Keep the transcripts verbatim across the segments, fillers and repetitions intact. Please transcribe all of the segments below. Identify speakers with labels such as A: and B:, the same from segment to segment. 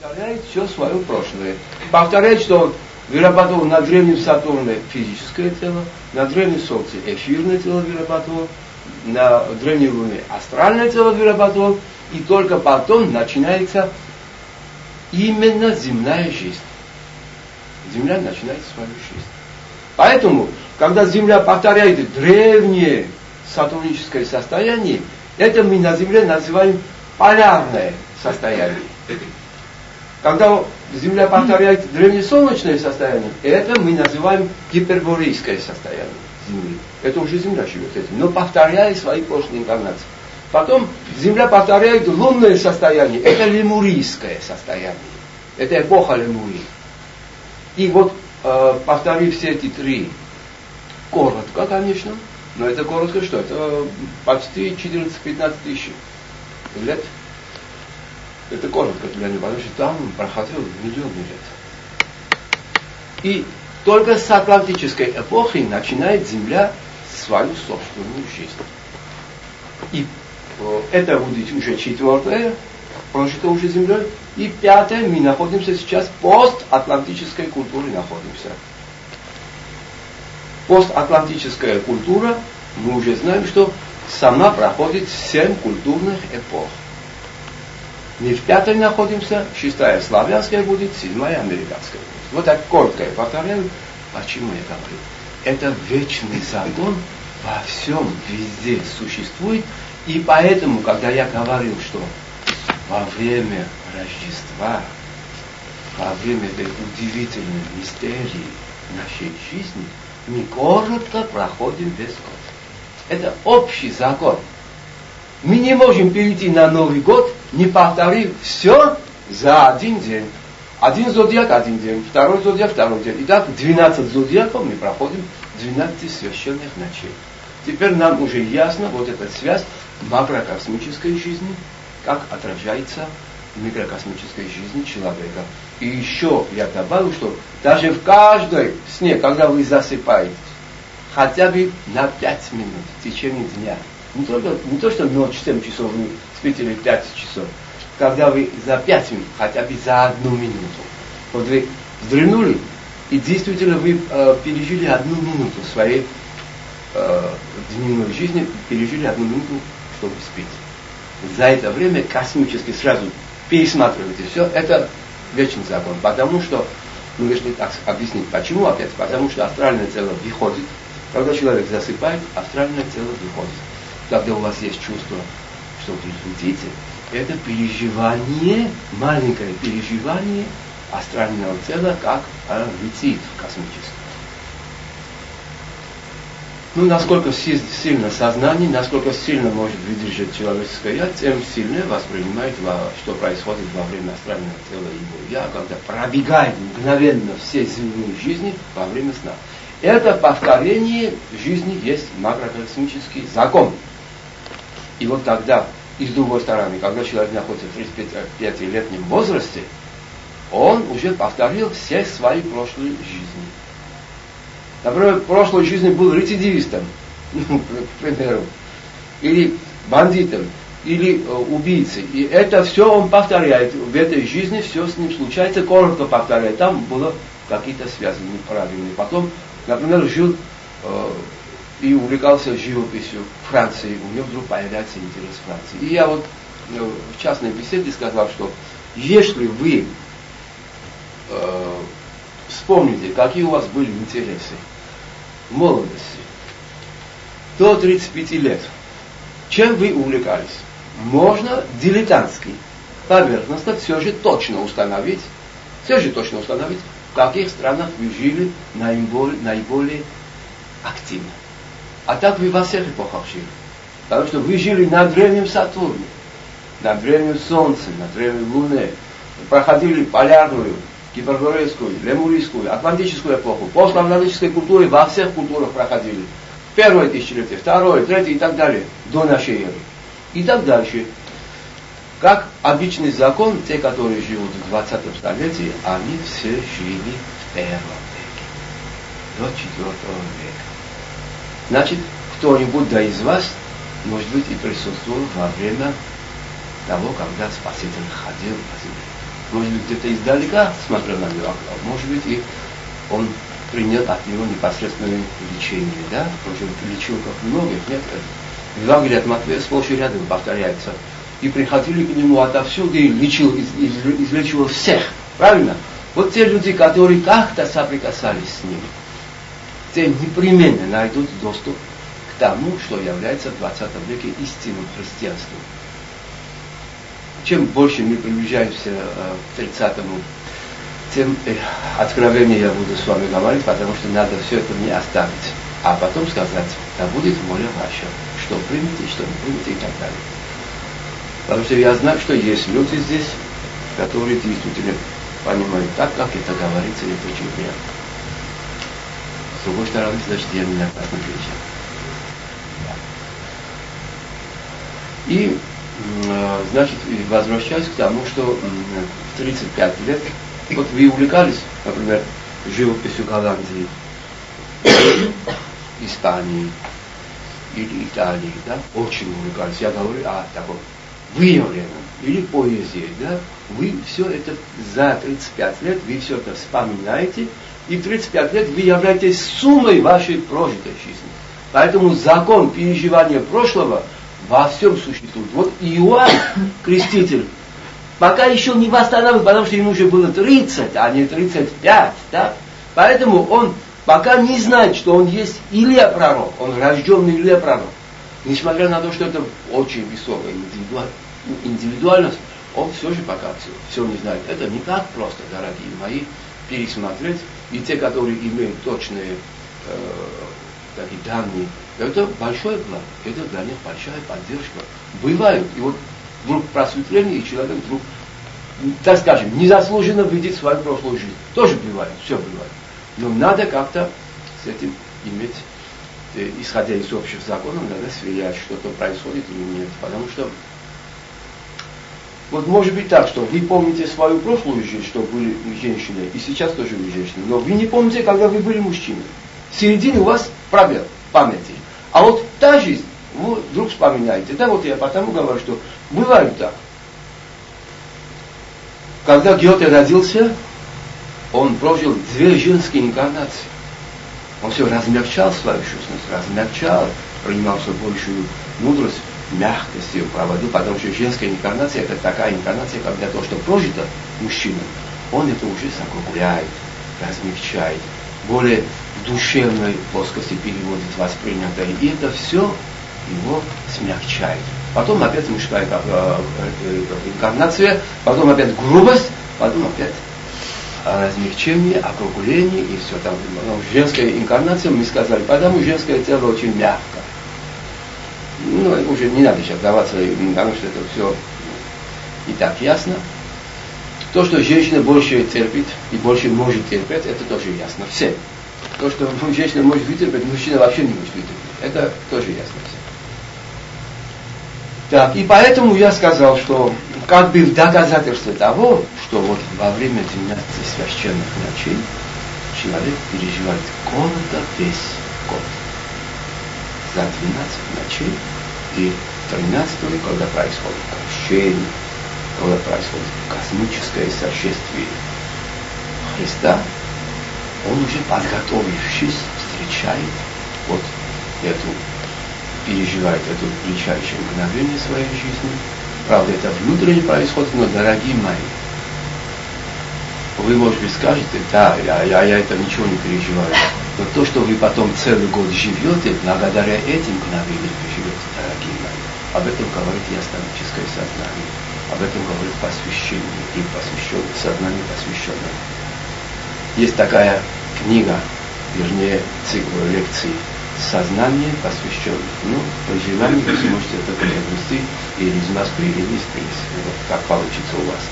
A: повторяет все свое прошлое. Повторяет, что он вырабатывал на древнем Сатурне физическое тело, на древнем Солнце эфирное тело вырабатывал, на древней Луне астральное тело вырабатывал, и только потом начинается именно земная жизнь. Земля начинает свою жизнь. Поэтому, когда Земля повторяет древнее сатурническое состояние, это мы на Земле называем полярное состояние. Когда Земля повторяет древнесолнечное состояние, это мы называем гиперборейское состояние Земли. Это уже Земля живет этим, но повторяя свои прошлые инкарнации. Потом Земля повторяет лунное состояние, это лемурийское состояние. Это эпоха Лемурии. И вот, э, повторив все эти три, коротко, конечно, но это коротко что? Это почти четырнадцать-пятнадцать тысяч лет. Это коротко для него, потому что там проходил миллионы лет. И только с атлантической эпохи начинает Земля свою собственную жизнь. И э, это будет уже четвертое, прожито уже Землей. И пятое, мы находимся сейчас в постатлантической культуре находимся. Постатлантическая культура, мы уже знаем, что сама проходит семь культурных эпох. Мы в пятой находимся, шестая славянская будет, седьмая американская будет. Вот так коротко я повторяю, почему я говорю. Это вечный закон во всем, везде существует. И поэтому, когда я говорил, что во время Рождества, во время этой удивительной мистерии нашей жизни, мы коротко проходим весь год. Это общий закон. Мы не можем перейти на Новый год, не повторив все за один день. Один зодиак, один день, второй зодиак, второй день. Итак, двенадцать зодиаков мы проходим двенадцать священных ночей. Теперь нам уже ясно вот эта связь макрокосмической жизни, как отражается в микрокосмической жизни человека. И еще я добавлю, что даже в каждой сне, когда вы засыпаете, хотя бы на пять минут в течение дня, не, только, не то, что ночь семь часов вы спите или пять часов, когда вы за пять минут, хотя бы за одну минуту, вот вы вздремнули, и действительно вы э, пережили одну минуту своей э, дневной жизни, пережили одну минуту, чтобы спить. За это время космически сразу пересматриваете все, это вечный закон. Потому что, ну если так объяснить, почему опять? Потому что астральное тело выходит, когда человек засыпает, астральное тело выходит. Когда у вас есть чувство, что вы летите, это переживание, маленькое переживание астрального тела, как оно летит космически. Ну, насколько сильно сознание, насколько сильно может выдержать человеческое я, тем сильнее воспринимает, что происходит во время астрального тела его я, когда пробегает мгновенно все земные жизни во время сна. Это повторение жизни есть макрокосмический закон. И вот тогда, и с другой стороны, когда человек находится в тридцатипятилетнем возрасте, он уже повторил все свои прошлые жизни. Например, в прошлой жизни был рецидивистом, к примеру, или бандитом, или э, убийцей. И это все он повторяет. В этой жизни все с ним случается, коротко повторяет. Там было какие-то связи неправильные. Потом, например, жил э, и увлекался живописью в Франции. У него вдруг появляется интерес в Франции. И я вот э, в частной беседе сказал, что если вы э, вспомните, какие у вас были интересы в молодости, до тридцати пяти лет, чем вы увлекались, можно дилетантски, поверхностно все же точно установить, все же точно установить, в каких странах вы жили наиболее, наиболее активно. А так вы во всех эпохах жили. Потому что вы жили на древнем Сатурне, на древнем Солнце, на древней Луне, проходили полярную, гиперборейскую, лемурийскую, атлантическую эпоху, постатлантической культуры во всех культурах проходили. Первое тысячелетие, второе, третье и так далее, до нашей эры. И так дальше. Как обычный закон, те, которые живут в двадцатом столетии, они все жили в первом веке, до четвертого века. Значит, кто-нибудь да из вас, может быть, и присутствовал во время того, когда Спаситель ходил по земле. Может быть, где-то издалека смотрел на него, а может быть, и он принял от него непосредственное лечение, да? Он же лечил как многих, нет? В Евангелии от Матфея сплошь и рядом повторяется. И приходили к нему отовсюду и лечил, из, из, излечивал всех. Правильно? Вот те люди, которые как-то соприкасались с ним, те непременно найдут доступ к тому, что является в двадцатом веке истинным христианством. Чем больше мы приближаемся к тридцатому, тем э, откровение я буду с вами говорить, потому что надо все это не оставить. А потом сказать, да будет воля ваша, что примите, что не примите и так далее. Потому что я знаю, что есть люди здесь, которые действительно понимают так, как это говорится, это очень приятно. С другой стороны, значит, я не напрасно кричал. И, значит, возвращаясь к тому, что в тридцать пять лет, вот вы увлекались, например, живописью Голландии, Испании или Италии, да, очень увлекались. Я говорю о таком выявленном или поэзии, да, вы все это за тридцать пять лет, вы все это вспоминаете, и в тридцать пять лет вы являетесь суммой вашей прожитой жизни. Поэтому закон переживания прошлого во всем существует. Вот Иоанн, креститель, пока еще не восстанавливал, потому что ему уже было тридцать, а не тридцать пять, да? Поэтому он пока не знает, что он есть Илия пророк, он рожденный Илия пророк. Несмотря на то, что это очень высокая индивидуальность, он все же пока все, все не знает. Это не так просто, дорогие мои, пересмотреть. И те, которые имеют точные э, такие данные, это большое благо, это для них большая поддержка. Бывают, и вот вдруг просветление, и человек вдруг, так скажем, незаслуженно видит свою прошлую жизнь. Тоже бывает, все бывает. Но надо как-то с этим иметь, э, исходя из общих законов, надо сверять, что-то происходит или нет. Потому что вот может быть так, что вы помните свою прошлую жизнь, что были женщиной, и сейчас тоже вы женщины, но вы не помните, когда вы были мужчиной. В середине у вас пробел памяти. А вот та жизнь, вы вдруг вспоминаете. Да, вот я потому говорю, что бывает так. Когда Гёте родился, он прожил две женские инкарнации. Он все размягчал свою сущность, размягчал, принимал все большую мудрость, мягкость ее проводил, потому что женская инкарнация это такая инкарнация, когда то, что прожито мужчиной, он это уже закругляет, размягчает, более душевной плоскости переводит воспринятое, и это все его смягчает. Потом опять мужская инкарнация, потом опять грубость, потом опять размягчение, округление и все там. Женская инкарнация, мы сказали, потому женское тело очень мягко. Ну, уже не надо сейчас даваться, потому что это все и так ясно. То, что женщина больше терпит и больше может терпеть, это тоже ясно. Все. То, что женщина может вытерпеть, мужчина вообще не может вытерпеть. Это тоже ясно все. Так, и поэтому я сказал, что как бы в доказательство того, что вот во время двенадцати священных ночей человек переживает голода весь год. За двенадцать ночей и тринадцатого, когда происходит крещение, когда происходит космическое сошествие Христа, он уже подготовившись встречает вот эту, переживает это величайшее мгновение своей жизни. Правда, это внутренне происходит, но, дорогие мои, вы, может быть, скажете, да, я, я, я это ничего не переживаю. Но то, что вы потом целый год живете, благодаря этим мгновениям вы живете, дорогие мои. Об этом говорит ясновидческое сознание. Об этом говорит посвящение и посвященное, сознание посвященное. Есть такая книга, вернее, цикл лекций «Сознание посвященное». Ну, при желании вы сможете это приобрести или из Москвы, или из Тбилиси. Вот как получится у вас.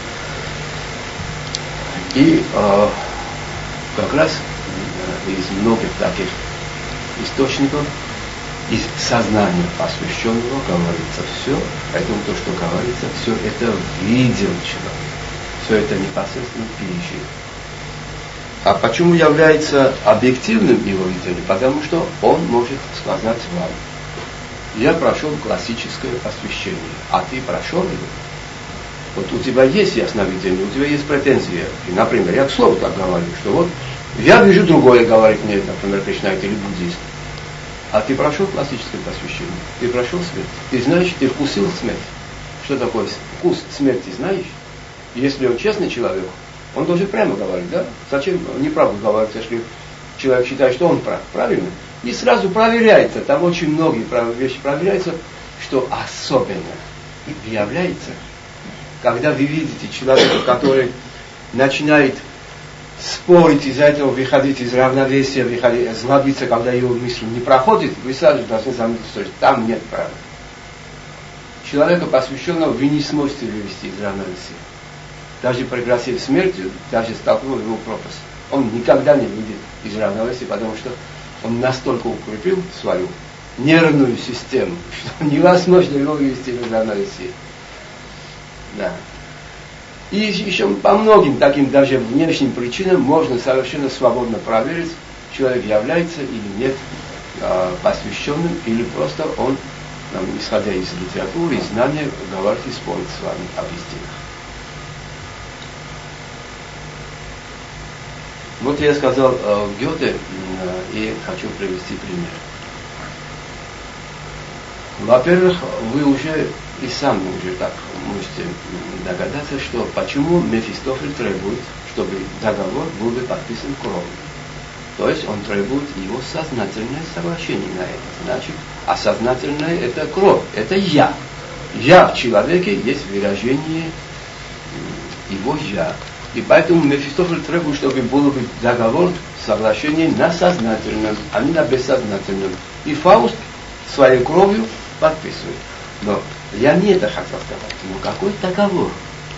A: И э, как раз э, из многих таких источников, из сознания посвященного говорится все, поэтому то, что говорится, все это видел человек, все это непосредственно пережил. А почему является объективным его видением? Потому что он может сказать вам: я прошел классическое посвящение, а ты прошел его? Вот у тебя есть ясновидение, у тебя есть претензии. И, например, я к слову так говорю, что вот я вижу другое, говорит мне, например, кришнаит или буддист. А ты прошел классическое посвящение, ты прошел смерть, ты знаешь, ты вкусил смерть. Что такое вкус смерти, знаешь? Если он честный человек, он должен прямо говорить, да? Зачем неправду говорить, если человек считает, что он прав, правильно? И сразу проверяется, там очень многие вещи проверяются, что особенно является, когда вы видите человека, который начинает спорить, из-за этого выходить из равновесия, выходить, злобиться, когда его мысль не проходит, вы сразу должны заметить, что там нет права. Человека, посвященного, вы не сможете вывести из равновесия. Даже пригласив смертью, даже столкнув его пропасть. Он никогда не выйдет из равновесия, потому что он настолько укрепил свою нервную систему, что невозможно его вывести из равновесия. Да. И еще по многим таким даже внешним причинам можно совершенно свободно проверить, человек является или нет э, посвященным, или просто он, э, исходя из литературы, из знания, говорит и спорит с вами об истинах. Вот я сказал э, Гёте, э, и хочу привести пример. Во-первых, вы уже и сами уже так можете догадаться, что почему Мефистофель требует, чтобы договор был бы подписан кровью. То есть он требует его сознательное соглашение на это. Значит, а сознательное это кровь, это я. Я в человеке есть выражение его я. И поэтому Мефистофель требует, чтобы был бы договор, соглашение на сознательном, а не на бессознательном. И Фауст своей кровью подписывает. Но я не это хотел сказать. Но какой договор?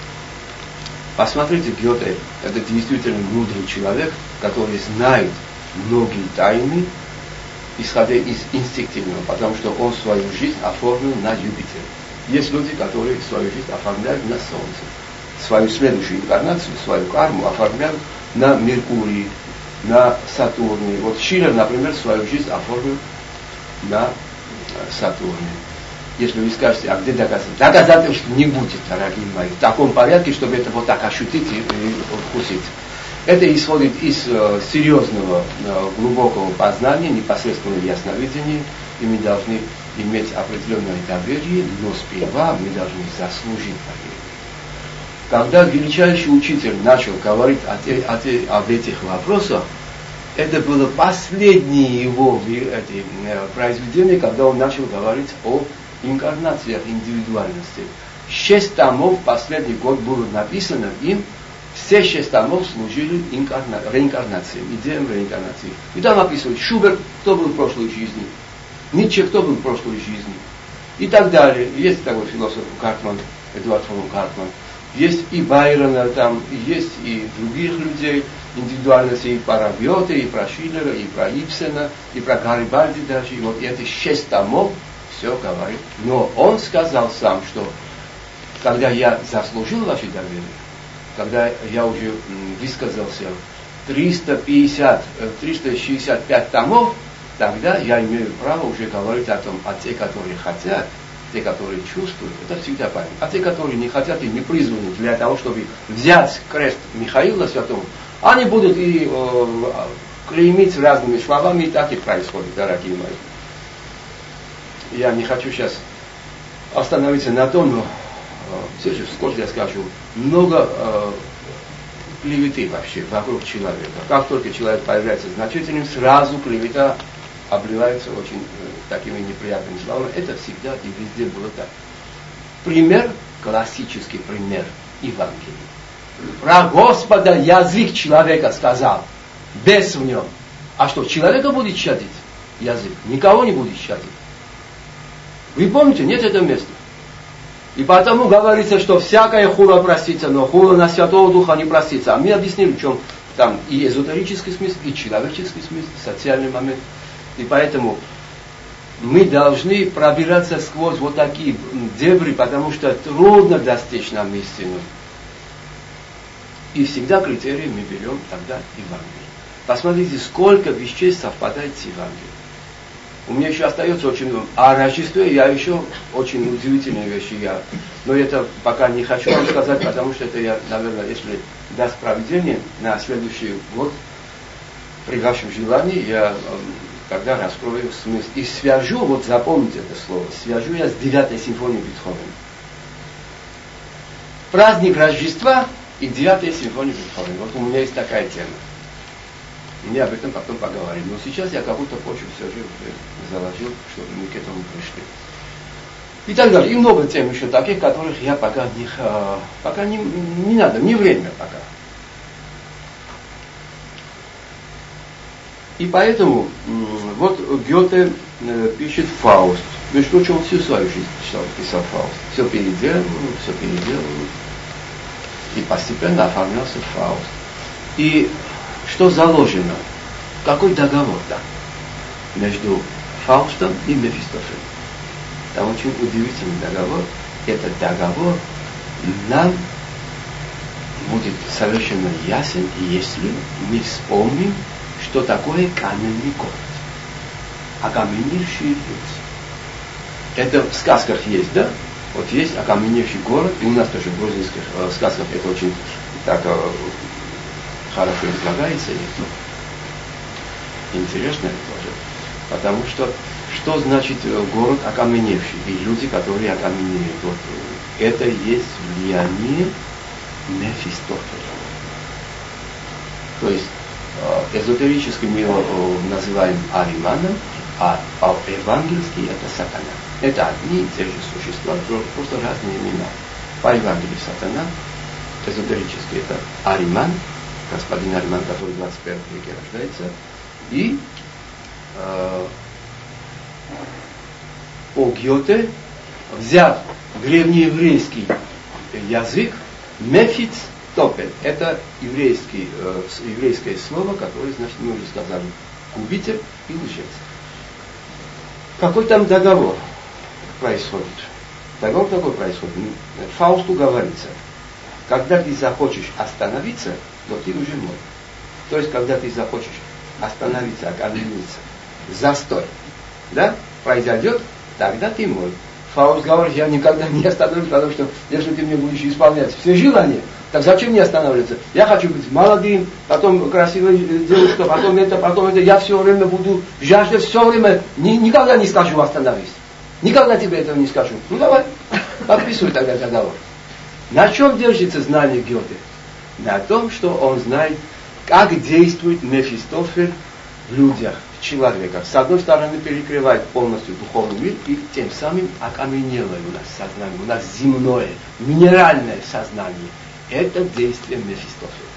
A: Посмотрите, Гёте, это действительно мудрый человек, который знает многие тайны, исходя из инстинктивного, потому что он свою жизнь оформил на Юпитер. Есть люди, которые свою жизнь оформляют на Солнце. Свою следующую инкарнацию, свою карму оформляют на Меркурии, на Сатурне. Вот Шиллер, например, свою жизнь оформил на Сатурне. Если вы скажете, а где доказательства? Доказательств не будет, дорогие мои, в таком порядке, чтобы это вот так ощутить и, и вкусить. Это исходит из э, серьезного, э, глубокого познания, непосредственного ясновидения, и мы должны иметь определенное доверие, но сперва мы должны заслужить доверие. Когда величайший учитель начал говорить о те, о те, об этих вопросах, это было последнее его эти, э, произведение, когда он начал говорить о инкарнациях индивидуальности. Шесть томов последний год было написано им, все шесть томов служили инкарна... реинкарнацией, идеям реинкарнации. И там описывают Шуберт, кто был в прошлой жизни, Ницше, кто был в прошлой жизни, и так далее. Есть такой философ Картман, Эдуард фон Картман, есть и Байрона там, есть и других людей, индивидуальности и про Гёте, и про Шиллера, и про Ибсена, и про Гарибальди даже. И вот эти шесть томов все говорит. Но он сказал сам, что когда я заслужил ваше доверие, когда я уже высказался триста пятьдесят, триста шестьдесят пять томов, тогда я имею право уже говорить о том, а те, которые хотят, те, которые чувствуют, это всегда правильно. А те, которые не хотят и не призваны для того, чтобы взять крест Михаила Святого, они будут и э, клеймить разными словами, и так и происходит, дорогие мои. Я не хочу сейчас остановиться на том, но э, все же, сколько я скажу, много э, клеветы вообще вокруг человека. Как только человек появляется значительным, сразу клевета обливается очень э, такими неприятными словами. Это всегда и везде было так. Пример, классический пример Евангелия. Про Господа язык человека сказал, бес в нем. А что, человека будет щадить язык? Никого не будет щадить. Вы помните, нет этого места. И потому говорится, что всякая хула простится, но хула на Святого Духа не простится. А мы объяснили, в чем там и эзотерический смысл, и человеческий смысл, социальный момент. И поэтому мы должны пробираться сквозь вот такие дебри, потому что трудно достичь нам истину. И всегда критерии мы берем тогда Евангелие. Посмотрите, сколько вещей совпадает с Евангелием. У меня еще остается очень много. А о Рождестве я еще очень удивительные вещи. Я, но это пока не хочу вам сказать, потому что это я, наверное, если даст проведение на следующий год, при вашем желании, я тогда раскрою смысл. И свяжу, вот запомните это слово, свяжу я с девятой симфонией Бетховена. Праздник Рождества и девятая симфония Бетховена. Вот у меня есть такая тема. Мы об этом потом поговорим. Но сейчас я как будто почву все же заложил, чтобы мы к этому пришли. И так далее. И много тем еще таких, которых я пока не, пока не, не надо, не время пока. И поэтому вот Гёте пишет Фауст. Между прочим, он всю свою жизнь писал, писал Фауст. Все переделал, все переделал. И постепенно оформлялся Фауст. И что заложено? Какой договор там между Фаустом и Мефистофелем? Там очень удивительный договор. Этот договор нам будет совершенно ясен, если мы вспомним, что такое каменный город. Окаменевшие люди. Это в сказках есть, да? Вот есть окаменевший город, и у нас тоже в грузинских э, сказках это очень так э, хорошо излагается, и интересно это тоже. Потому что, что значит город окаменевший? И люди, которые окаменеют. Вот, это есть влияние Мефистофеля. То есть, эзотерически мы его называем Ариманом, а по-евангельски это сатана. Это одни и те же существа, просто разные имена. По-евангелию сатана, эзотерически это Ариман, господин Ариман, который в двадцать первом веке рождается, и э, по Гёте, взяв древнееврейский язык, Мефистофель, это еврейский, э, еврейское слово, которое, значит, мы уже сказали, губитель и лжец. Какой там договор происходит? Договор такой происходит. Фаусту говорится, когда ты захочешь остановиться, то ты уже мой. То есть, когда ты захочешь остановиться, окамениться, застой, да, произойдет, тогда ты мой. Фауст говорит, я никогда не остановлюсь, потому что если ты мне будешь исполнять все желания, так зачем мне останавливаться? Я хочу быть молодым, потом красивой девушкой, потом это, потом это. Я все время буду жаждать, все время, ни, никогда не скажу остановись. Никогда тебе этого не скажу. Ну давай, подписывай тогда договор. На чем держится знание Гёте? На том, что он знает, как действует Мефистофель в людях, в человеках. С одной стороны, перекрывает полностью духовный мир, и тем самым окаменелое у нас сознание, у нас земное, минеральное сознание. Это действие Мефистофеля.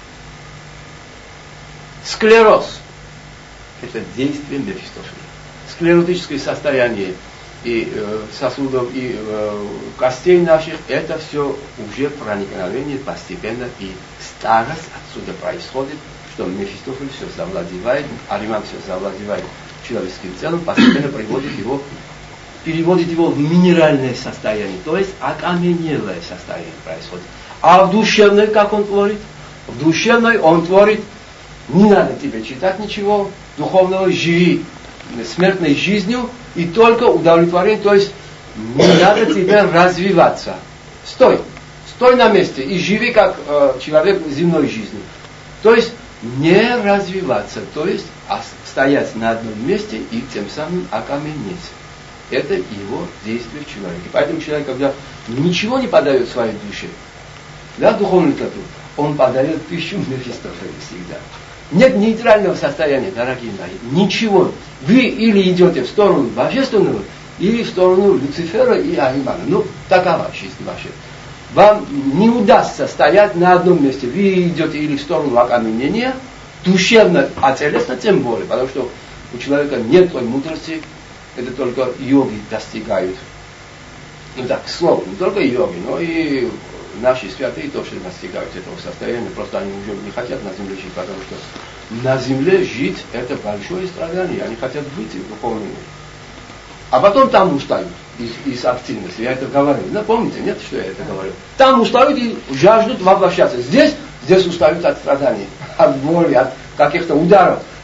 A: Склероз – это действие Мефистофеля. Склеротическое состояние и э, сосудов, и э, костей наших – это все уже проникновение постепенно, и старость отсюда происходит, что Мефистофель все завладевает, Ариман все завладевает человеческим телом, постепенно приводит его, переводит его в минеральное состояние, то есть окаменелое состояние происходит. А в душевной, как он творит? В душевной он творит, не надо тебе читать ничего, духовного живи смертной жизнью, и только удовлетворение, то есть не надо тебе развиваться. Стой, стой на месте и живи как э, человек земной жизни. То есть не развиваться, то есть стоять на одном месте и тем самым окаменеть. Это его действие в человеке. Поэтому человек, когда ничего не подает своей душе, да, духовную литературу, он подает пищу Мефистофелю всегда. Нет нейтрального состояния, дорогие мои. Ничего. Вы или идете в сторону божественного, или в сторону Люцифера и Аримана. Ну, такова жизнь ваша. Вам не удастся стоять на одном месте. Вы идете или в сторону окаменения, душевно, а телесно тем более, потому что у человека нет той мудрости, это только йоги достигают. Ну так, к слову, не только йоги, но и наши святые тоже достигают этого состояния, просто они уже не хотят на земле жить, потому что на земле жить это большое страдание, они хотят выйти в духовный мир. А потом там устают из, из активности, я это говорил. Напомните, нет, что я это говорил? Там устают и жаждут воплощаться. Здесь, здесь устают от страданий, от боли, от каких-то ударов.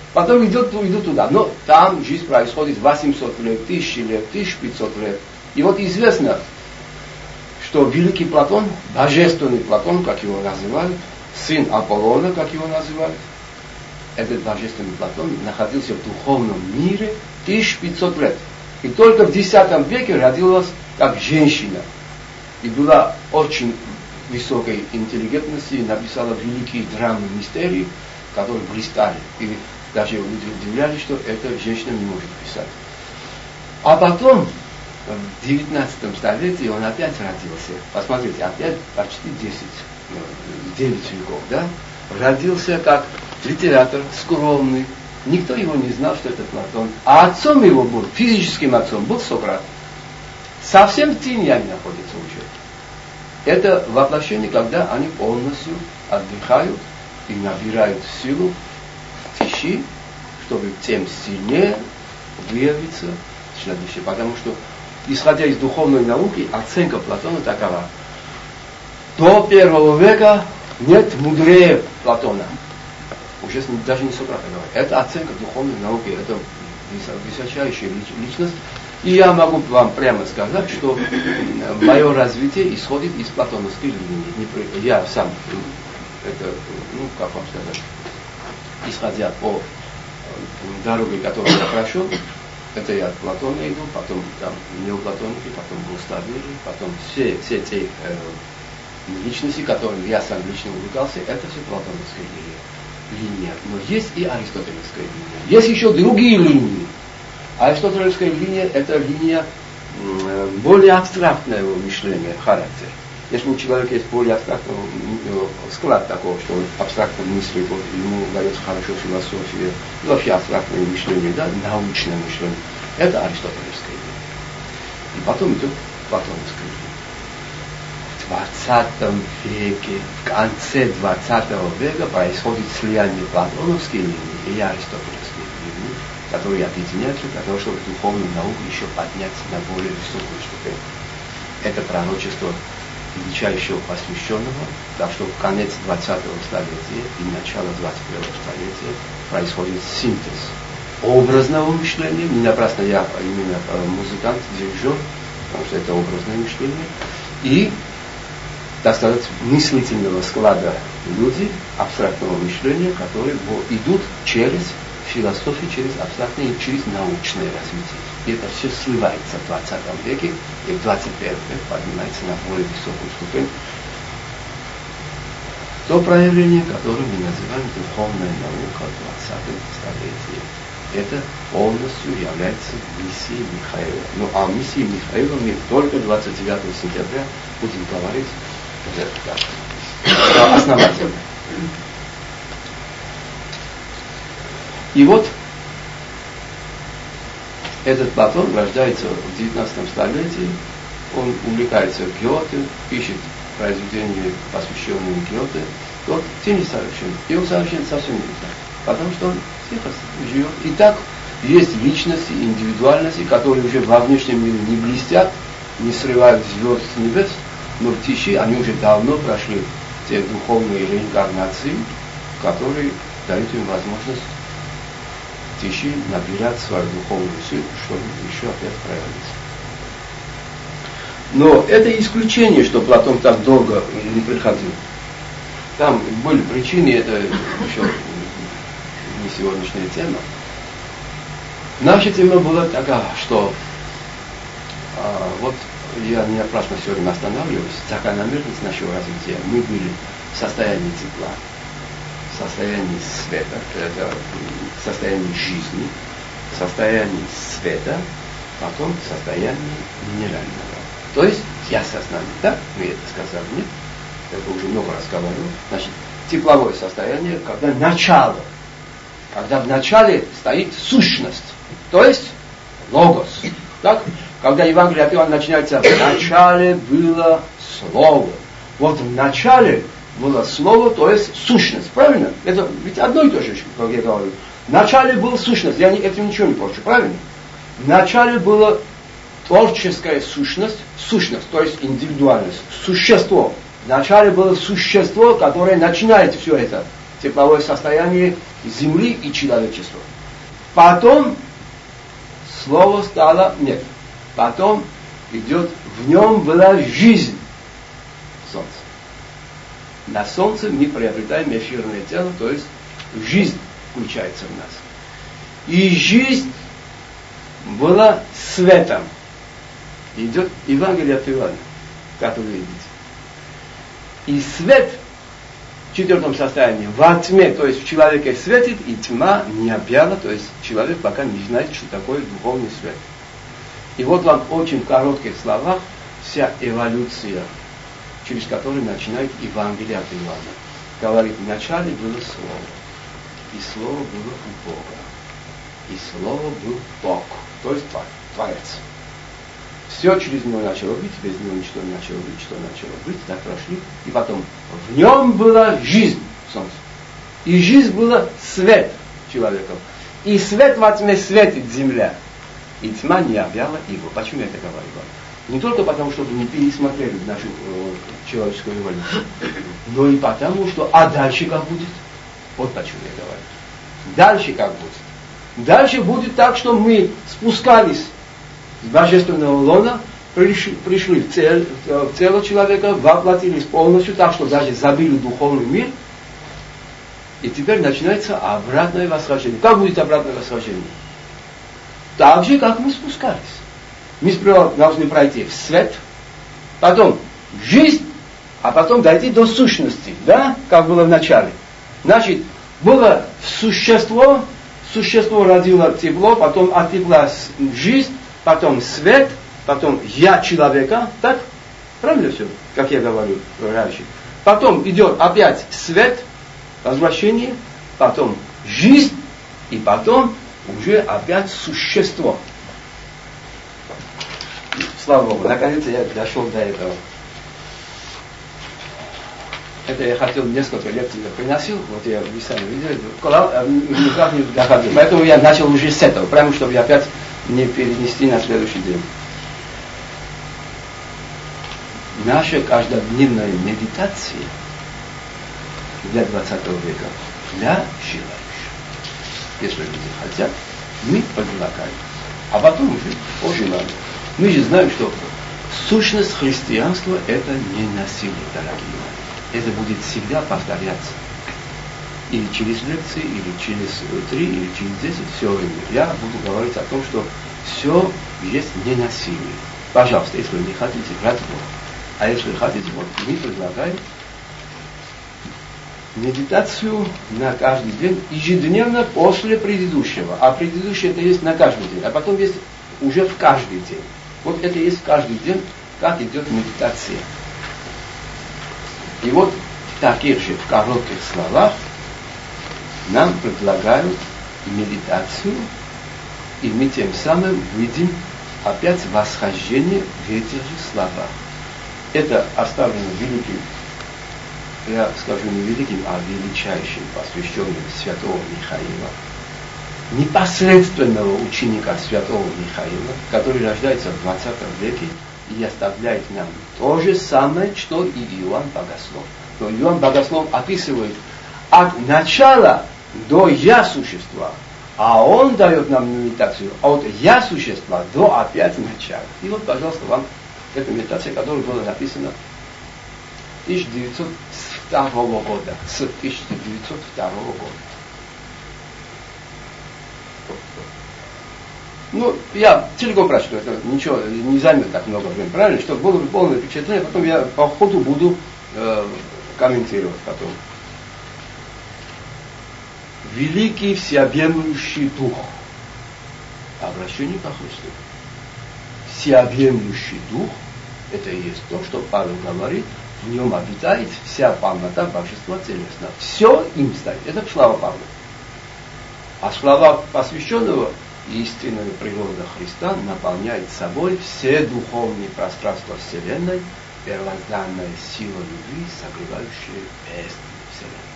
A: потом идет, идут туда. Но там жизнь происходит восемьсот лет, тысячи лет, тысяча пятьсот лет. И вот известно, что великий Платон, божественный Платон, как его называют, сын Аполлона, как его называют, этот божественный Платон находился в духовном мире тысяча пятьсот лет. И только в десятом веке родилась как женщина. И была очень высокой интеллигентности, написала великие драмы, мистерии, которые блистали. И даже люди удивлялись, что эта женщина не может писать. А потом, в девятнадцатом столетии, он опять родился. Посмотрите, опять почти десять, девять веков, да? Родился как литератор, скромный. Никто его не знал, что это Платон. А отцом его был, физическим отцом, был Сократ. Совсем в тени они находятся уже. Это воплощение, когда они полностью отдыхают и набирают силу в тиши, чтобы тем сильнее выявиться следующее. Потому что, исходя из духовной науки, оценка Платона такова. До первого века нет мудрее Платона. Уже даже не Сократа говорит. Это оценка духовной науки, это высочайшая личность. И я могу вам прямо сказать, что мое развитие исходит из платоновской линии. Я сам, это, ну, как вам сказать, исходя по дороге, которую я прошел, это я от Платона иду, потом там неоплатоники, потом Густавели, потом все, все те э, личности, которыми я сам лично увлекался, это все платоновская линия. Но есть и аристотелевская линия. Есть еще другие линии. Аристотелевская линия – это линия э, более абстрактного мышления, характер. Если у человека есть более абстрактный склад такого, что он абстрактно мыслит, вот, ему дается хорошо философия, вообще абстрактное мышление, да, научное мышление, это аристотелевская линия. И потом идет платоновская линия. В двадцатом веке, в конце двадцатого века происходит слияние платоновской линии и аристотелевской линии, которые объединяются для того, чтобы духовную науку еще поднять на более высокую ступень. Это пророчество величайшего посвященного, так что в конец двадцатого столетия и начало двадцать первого столетия происходит синтез образного мышления. Не напрасно я именно музыкант, дирижер, потому что это образное мышление. И, так сказать, мыслительного склада люди абстрактного мышления, которые идут через философию, через абстрактное и через научное развитие. И это все сливается в двадцатом веке, и в двадцать первом веке поднимается на более высокую ступень. То проявление, которое мы называем духовная наука в двадцатом столетии. Это полностью является миссией Михаила. Ну а миссии Михаила мы только двадцать девятого сентября будем говорить да, основательно. И вот этот Платон рождается в девятнадцатом столетии, он увлекается Гёте, пишет произведения, посвященные Гёте, вот те не совершен. И он совершен совсем не так, потому что он тихо живет. И так есть личности, индивидуальности, которые уже во внешнем мире не блестят, не срывают звезд с небес, но в тиши они уже давно прошли те духовные реинкарнации, которые дают им возможность в тиши набирать свою духовную силу, чтобы еще опять проявиться. Но это исключение, что Платон так долго не приходил. Там были причины, это еще не сегодняшняя тема. Наша тема была такая, что а, вот я не напрасно все время останавливаюсь, закономерность нашего развития. Мы были в состоянии тепла, в состоянии света, это в состоянии жизни, в состоянии света, потом в состоянии минерального. То есть я сознание, да? Мы это сказали, нет? Это уже много раз говорил. Значит, тепловое состояние, когда начало, когда в начале стоит сущность, то есть логос. Так? Когда Евангелие от Иоанна начинается, в начале было слово. Вот в начале было слово, то есть сущность. Правильно? Это ведь одно и то же, как я говорю. В начале была сущность. Я этим ничего не порчу. Правильно? В начале была творческая сущность, сущность, то есть индивидуальность, существо. Вначале было существо, которое начинает все это. тепловое состояние земли и человечества. Потом слово стало нет. Потом идет, в нем была жизнь. Солнце. На солнце мы приобретаем эфирное тело, то есть жизнь включается в нас. И жизнь была светом. Идет Евангелие от Иоанна, как вы видите. И свет в четвертом состоянии, во тьме, то есть в человеке светит, и тьма не объяла, то есть человек пока не знает, что такое духовный свет. И вот вам очень в коротких словах вся эволюция, через которую начинает Евангелие от Иоанна. Говорит, вначале было Слово, и Слово было у Бога, и Слово был Бог, то есть Творец. Все через него начало быть, без него ничто не начало быть, что начало быть, так прошли. И потом, в нем была жизнь, солнце. И жизнь была свет человеков. И свет во тьме светит земля. И тьма не объяла его. Почему я это говорю вам? Не только потому, что вы не пересмотрели нашу э, человеческую эволюцию, но и потому, что, а дальше как будет? Вот почему я говорю. Дальше как будет? Дальше будет так, что мы спускались с божественного лона, пришли, пришли в, цель, в тело человека, воплотились полностью, так что даже забили духовный мир, и теперь начинается обратное восхождение. Как будет обратное восхождение? Так же, как мы спускались. Мы сперва должны пройти в свет, потом в жизнь, а потом дойти до сущности, да, как было в начале. Значит, было существо, существо родило тепло, потом от тепла жизнь, потом свет, потом я человека, так? Правильно все, как я говорю раньше. Потом идет опять свет, возвращение, потом жизнь, и потом уже опять существо. Слава Богу, наконец-то я дошел до этого. Это я хотел несколько лекций приносил, вот я вы сами видели, никак не доходил. Поэтому я начал уже с этого, прямо чтобы я опять не перенести на следующий день. Наша каждодневная медитация для двадцатого века, для желающих. Если люди хотят, мы предлагаем. А потом уже по желанию. Мы же знаем, что сущность христианства это не насилие, дорогие мои. Это будет всегда повторяться. Или через лекции, или через три, или через десять, все время. Я буду говорить о том, что все есть не насилие. Пожалуйста, если вы не хотите, ради Бога. А если хотите, вот мы предлагаем медитацию на каждый день, ежедневно после предыдущего. А предыдущее это есть на каждый день. А потом есть уже в каждый день. Вот это есть каждый день, как идет медитация. И вот в таких же, в коротких словах, нам предлагают медитацию, и мы тем самым видим опять восхождение в этих же словах. Это оставлено великим, я скажу не великим, а величайшим, посвященным святого Михаила, непосредственного ученика святого Михаила, который рождается в двадцатом веке и оставляет нам то же самое, что и Иоанн Богослов. Но Иоанн Богослов описывает от начала до я существа, а он дает нам медитацию от я существа до опять начала. И вот, пожалуйста, вам эта медитация, которая была написана тысяча девятьсот второго года, с тысяча девятьсот второго года. Ну, я целиком прочту, это ничего не займет так много времени, правильно? Чтобы было полное впечатление, потом я по ходу буду э, комментировать потом. Великий всеобъемлющий Дух. Обращение ко Христу. Всеобъемлющий Дух, это и есть то, что Павел говорит, в нем обитает вся полнота божества целестного. Все им стоит. Это слава Павла. А слава посвященного истинная природа Христа наполняет собой все духовные пространства Вселенной, первозданная сила любви, согревающая бездну Вселенной.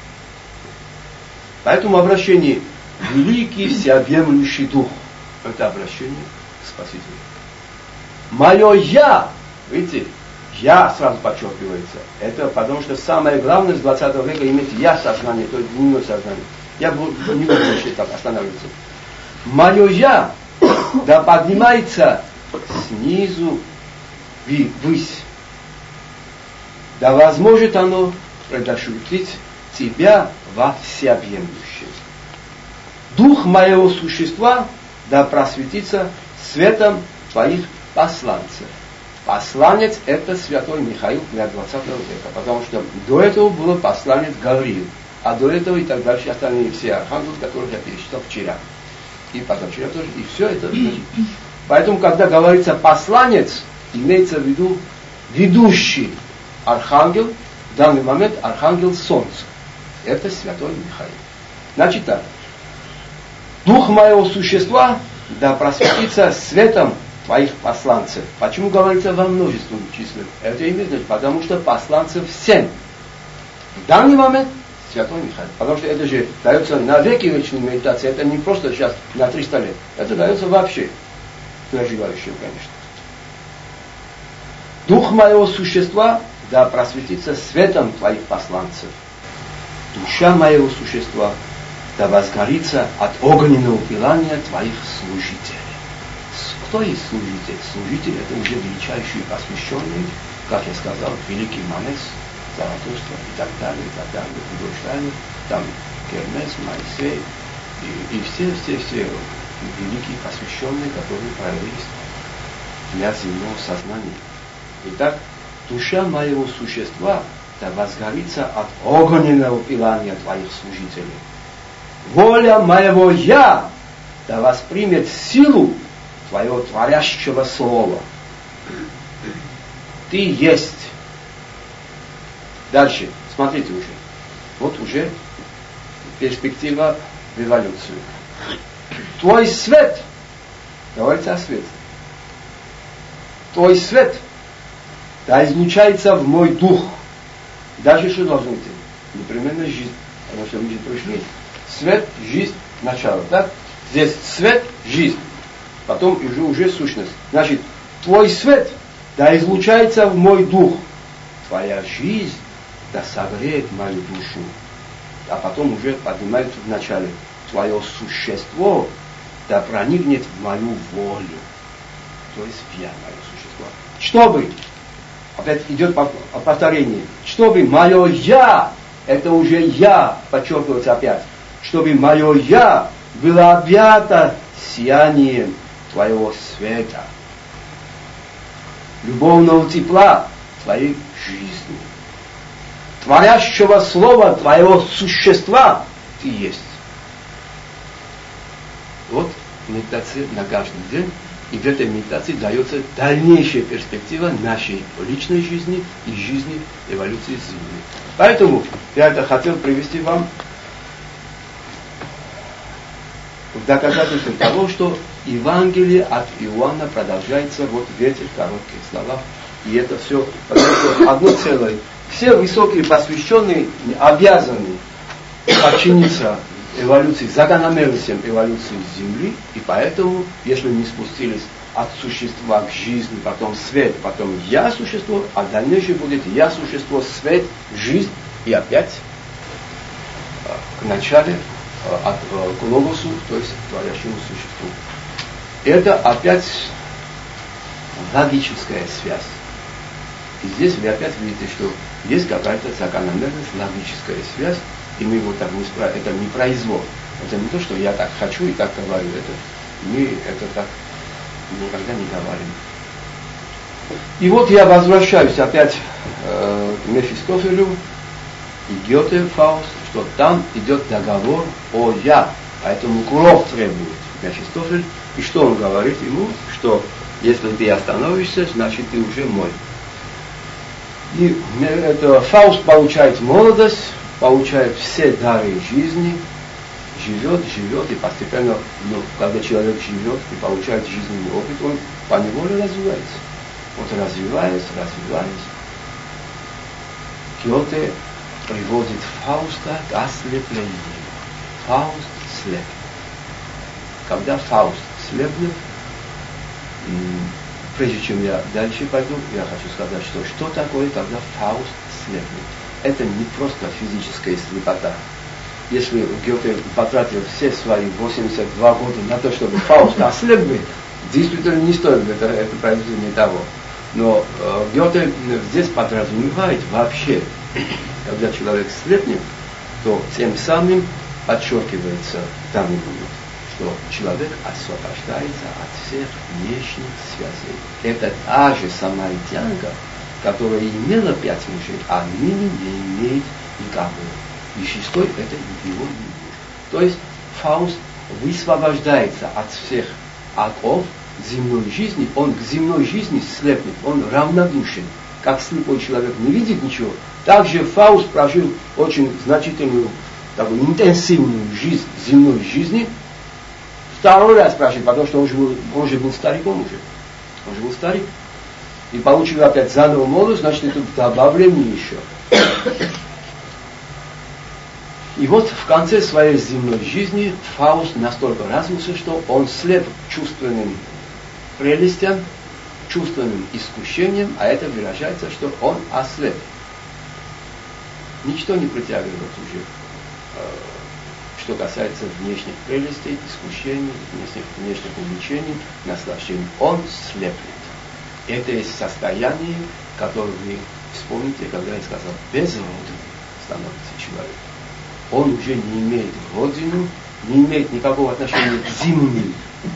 A: Поэтому обращение «Великий всеобъемлющий Дух» – это обращение к Спасителю. Мое «Я», видите, Я сразу подчеркивается. Это потому что самое главное с двадцатого века иметь я сознание, то есть дневное сознание. Я не буду больше так останавливаться. Мое я, да поднимается снизу ввысь. Да возможет оно предошутить тебя во всеобъемлющем. Дух моего существа да просветится светом твоих посланцев. Посланец — это святой Михаил для двадцатого века, потому что до этого был посланец Гавриил, а до этого и так дальше остальные все архангелы, которых я перечитал вчера. И позавчера тоже, и все это. Поэтому, когда говорится посланец, имеется в виду ведущий архангел, в данный момент архангел Солнца. Это святой Михаил. Значит так. Дух моего существа да просветится светом твоих посланцев. Почему говорится во множественном числе? Это имеет значение, потому что посланцев семь. В данный момент святой Михаил. Потому что это же дается на веки вечной медитации. Это не просто сейчас на триста лет. Это дается вообще проживающим, конечно. Дух моего существа да просветится светом твоих посланцев. Душа моего существа да возгорится от огненного пылания твоих служителей. Кто есть служитель? Служитель — это уже величайший посвященный, как я сказал, великий Манес, Заратустра и так далее, и так далее, Рудольштайн, там Гермес, Моисей, и, и все, все, все великие посвященные, которые проявились для земного сознания. Итак, душа моего существа да возгорится от огненного пылания твоих служителей. Воля моего я да воспримет силу твоего творящего слова. Ты есть. Дальше, смотрите уже. Вот уже перспектива в эволюцию. Твой свет, говорится о свете. Твой свет да излучается в мой дух. Дальше что должно быть? Непременно жизнь. Потому что мы же пришли. Свет, жизнь, начало. Так? Здесь свет, жизнь. Потом уже, уже сущность. Значит, твой свет да излучается в мой дух. Твоя жизнь да согреет мою душу. А потом уже поднимается в начале. Твое существо да проникнет в мою волю. То есть в я, мое существо. Чтобы, опять идет повторение, чтобы мое я, это уже я, подчеркивается опять, чтобы мое я было объято сиянием твоего света, любовного тепла твоей жизни, творящего слова твоего существа ты есть. Вот медитация на каждый день. И в этой медитации дается дальнейшая перспектива нашей личной жизни и жизни эволюции Земли. Поэтому я это хотел привести вам в доказательство того, что Евангелие от Иоанна продолжается вот в этих коротких словах. И это все одно целое. Все высокие посвященные обязаны подчиниться эволюции, закономерностям эволюции Земли, и поэтому, если не спустились от существа к жизни, потом свет, потом я существо, а дальнейшее будет я существо, свет, жизнь, и опять к начале, от, к логосу, то есть к творящему существу. Это опять логическая связь. И здесь вы опять видите, что есть какая-то закономерность, логическая связь, и мы его так не справим. Это не произвол. Это не то, что я так хочу и так говорю. Это, мы это так никогда не говорим. И вот я возвращаюсь опять э, к Мефистофелю и Гёте, Фауст, что там идет договор о я. Поэтому кровь требует Мефистофель. И что он говорит ему? Что если ты остановишься, значит ты уже мой. И это, Фауст получает молодость, получает все дары жизни, живет, живет, и постепенно, ну, когда человек живет и получает жизненный опыт, он поневоле развивается. Вот развиваясь, развиваясь, Гёте приводит Фауста к ослеплению. Фауст слеп. Когда Фауст слепнет, прежде чем я дальше пойду, я хочу сказать, что что такое, когда Фауст слепнет. Это не просто физическая слепота. Если Гёте потратил все свои восемьдесят два года на то, чтобы Фауст ослеп бы, действительно не стоит это, это произведение того. Но э, Гёте здесь подразумевает вообще, когда человек слепнет, то тем самым подчеркивается в данный момент, что человек освобождается от всех внешних связей. Это та же самаритянка, которая имела пять мужей, а ныне не имеет никого. И шестой – это его муж. То есть Фауст высвобождается от всех оков земной жизни, он к земной жизни слепнет, он равнодушен. Как слепой человек не видит ничего, также Фауст прожил очень значительную, такую интенсивную жизнь земной жизни. Второй раз прожил, потому что он же был, он же был стариком уже. Он же был старик. И получил опять заново молодость, значит, это добавление еще. И вот в конце своей земной жизни Фауст настолько развился, что он слеп чувственным прелестям, чувственным искушением, а это выражается, что он ослеп. Ничто не притягивает уже, что касается внешних прелестей, искушений, внешних, внешних увлечений, наслаждений. Он слепнет. Это есть состояние, которое вы вспомните, когда я сказал, безродным становится человек. Он уже не имеет родину, не имеет никакого отношения к земным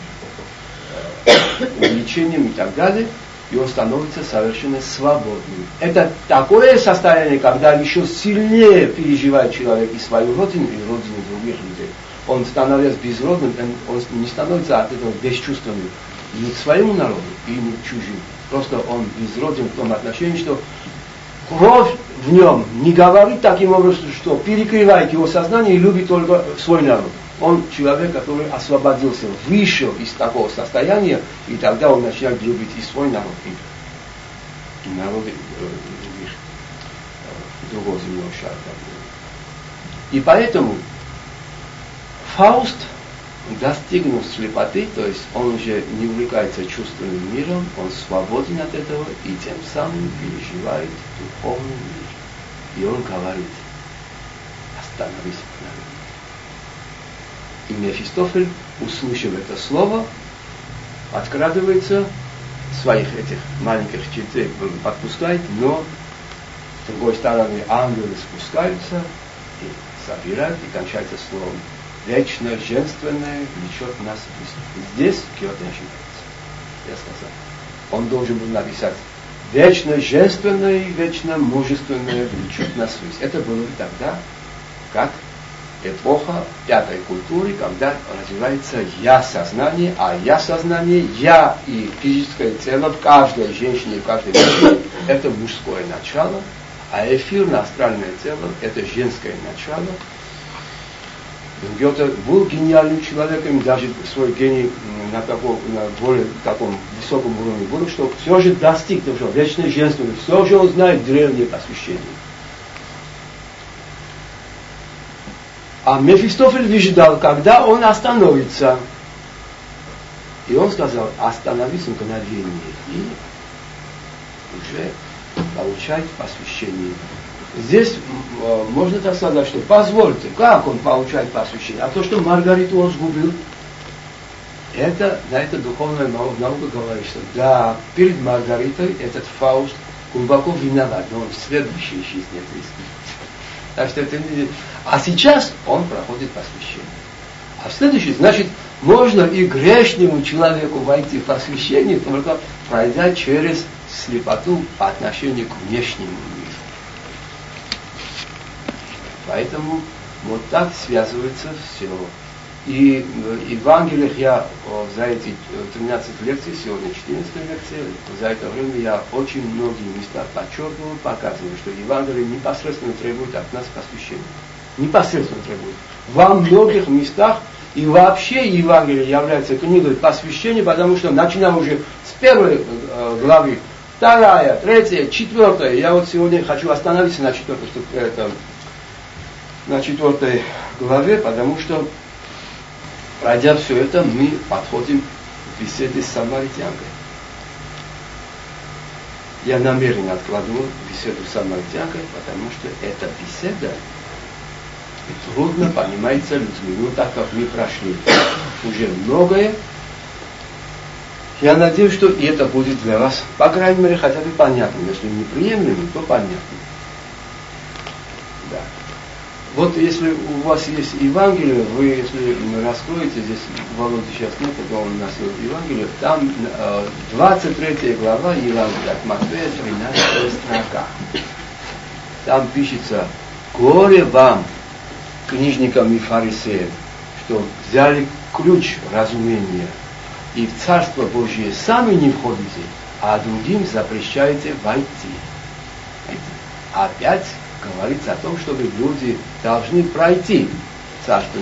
A: увлечениям и так далее, и он становится совершенно свободным. Это такое состояние, когда еще сильнее переживает человек и свою родину, и родину других людей. Он, становясь безродным, он не становится от этого бесчувственным ни к своему народу, и ни к чужим. Просто он безроден в том отношении, что кровь в нем не говорит таким образом, что перекрывает его сознание и любит только свой народ. Он человек, который освободился, вышел из такого состояния, и тогда он начинает любить и свой народ, и народы других, другого земного шара. И поэтому Фауст, достигнув слепоты, то есть он уже не увлекается чувственным миром, он свободен от этого и тем самым переживает духовный мир. И он говорит, остановись на время. И Мефистофель, услышав это слово, открадывается, своих этих маленьких чертей подпускает, но с другой стороны ангелы спускаются и собирают, и кончается словом. Вечно женственное влечет нас ввысь. Здесь Гёте ошибается. Я сказал. Он должен был написать вечно женственное и вечно мужественное влечет нас ввысь. Это было тогда, как эпоха пятой культуры, когда развивается я-сознание, а я-сознание, я и физическое тело в каждой женщине и в каждой женщине – это мужское начало, а эфирно-астральное тело – это женское начало. Гёте был гениальным человеком, даже свой гений на, таком, на более таком высоком уровне был, что все же достиг того, вечной женственности, все же он знает древнее посвящение. А Мефистофель выждал, когда он остановится. И он сказал, остановись мгновение, и уже получать посвящение. Здесь э, можно так сказать, что позвольте, как он получает посвящение. А то, что Маргариту он сгубил, это, на это духовная наука говорит, что да, перед Маргаритой этот Фауст глубоко виноват, но он в следующей жизни это искупит. Так что это не... А сейчас он проходит посвящение. А в следующей, значит, можно и грешному человеку войти в посвящение, только пройдя через слепоту по отношению к внешнему миру. Поэтому вот так связывается все. И в Евангелиях я за эти тринадцать лекций, сегодня четырнадцатая лекция, за это время я очень многие места подчеркиваю, показываю, что Евангелие непосредственно требует от нас посвящения. Непосредственно требует. Во многих местах и вообще Евангелие является книгой посвящения, потому что начинаем уже с первой главы, вторая, третья, четвертая. Я вот сегодня хочу остановиться на четвертой, это, на четвертой главе, потому что, пройдя все это, мы подходим к беседе с самаритянкой. я намеренно откладывал беседу с самаритянкой, потому что эта беседа трудно понимается людьми. Ну, так как мы прошли уже многое, я надеюсь, что и это будет для вас, по крайней мере, хотя бы понятно. Если неприемлемо, то понятно. Да. Вот если у вас есть Евангелие, вы, если раскроете, здесь Володи сейчас нет, но у нас есть Евангелие, там двадцать третья глава Евангелия от Матфея, тринадцатая строка. Там пишется: горе вам, книжникам и фарисеям, что взяли ключ разумения, и в Царство Божие сами не входите, а другим запрещаете войти. Опять говорится о том, чтобы люди должны пройти Царство.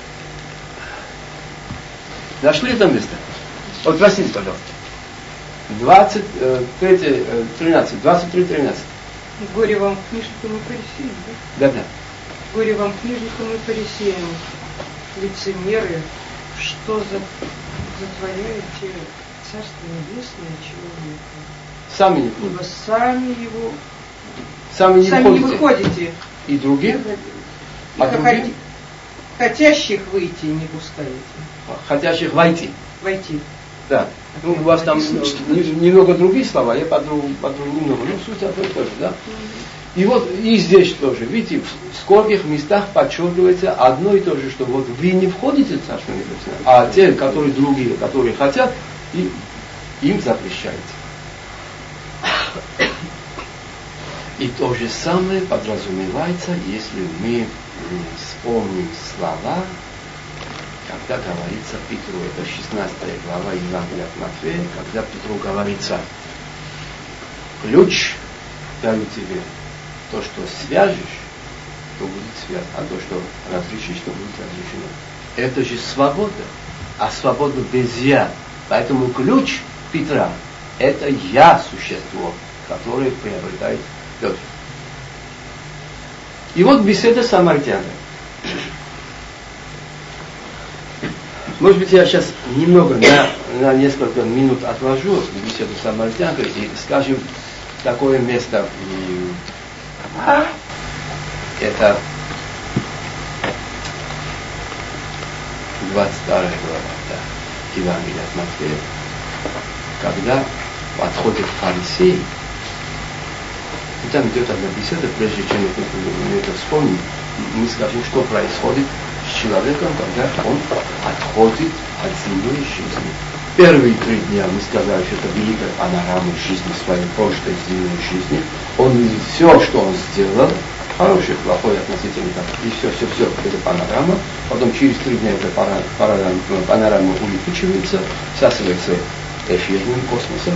A: Нашли это место? Вот, простите, пожалуйста. двадцать три, тринадцать, двадцать три, тринадцать.
B: Горе вам, книжникам и фарисеям, да?
A: Да, да.
B: Горе вам, книжникам и фарисеям, лицемеры, что за, затворяете Царство Небесное человека?
A: Сами не входите.
B: Ибо сами его,
A: сами не,
B: сами не выходите.
A: И других?
B: И
A: а других?
B: Хотящих выйти не пускаете.
A: Хотящих войти.
B: Войти.
A: Да. Ну, у вас там немного другие слова, я подумал, подумал немного, ну, суть одной и той же, да? И вот и здесь тоже, видите, в скольких местах подчеркивается одно и то же, что вот вы не входите в Царство Небесное, а те, которые другие, которые хотят, и, им запрещаете. И то же самое подразумевается, если мы вспомним слова, когда говорится Петру, это шестнадцатая глава Евангелия от Матфея, когда Петру говорится: ключ даю тебе, то, что свяжешь, то будет связано, а то, что разрешишь, то будет разрешено. Это же свобода, а свобода без я. Поэтому ключ Петра – это я существо, которое приобретает Петр. И вот беседа с самаритянкой. Может быть, я сейчас немного, на, на несколько минут отложу беседу с самаритянкой и скажем такое место. Это двадцать вторая глава, да, Евангелия от Матфея, когда подходит фарисей, и там идет одна беседа, прежде чем мы это вспомним, мы скажем, что происходит с человеком, когда он отходит от земной жизни. Первые три дня мы сказали, что это великая панорама жизни, своей прожитой земной жизни. Он видит все, что он сделал, хорошее, плохое относительно, и все, все, все, это панорама. Потом через три дня эта панорама, панорама улетучивается, всасывается эфирным космосом.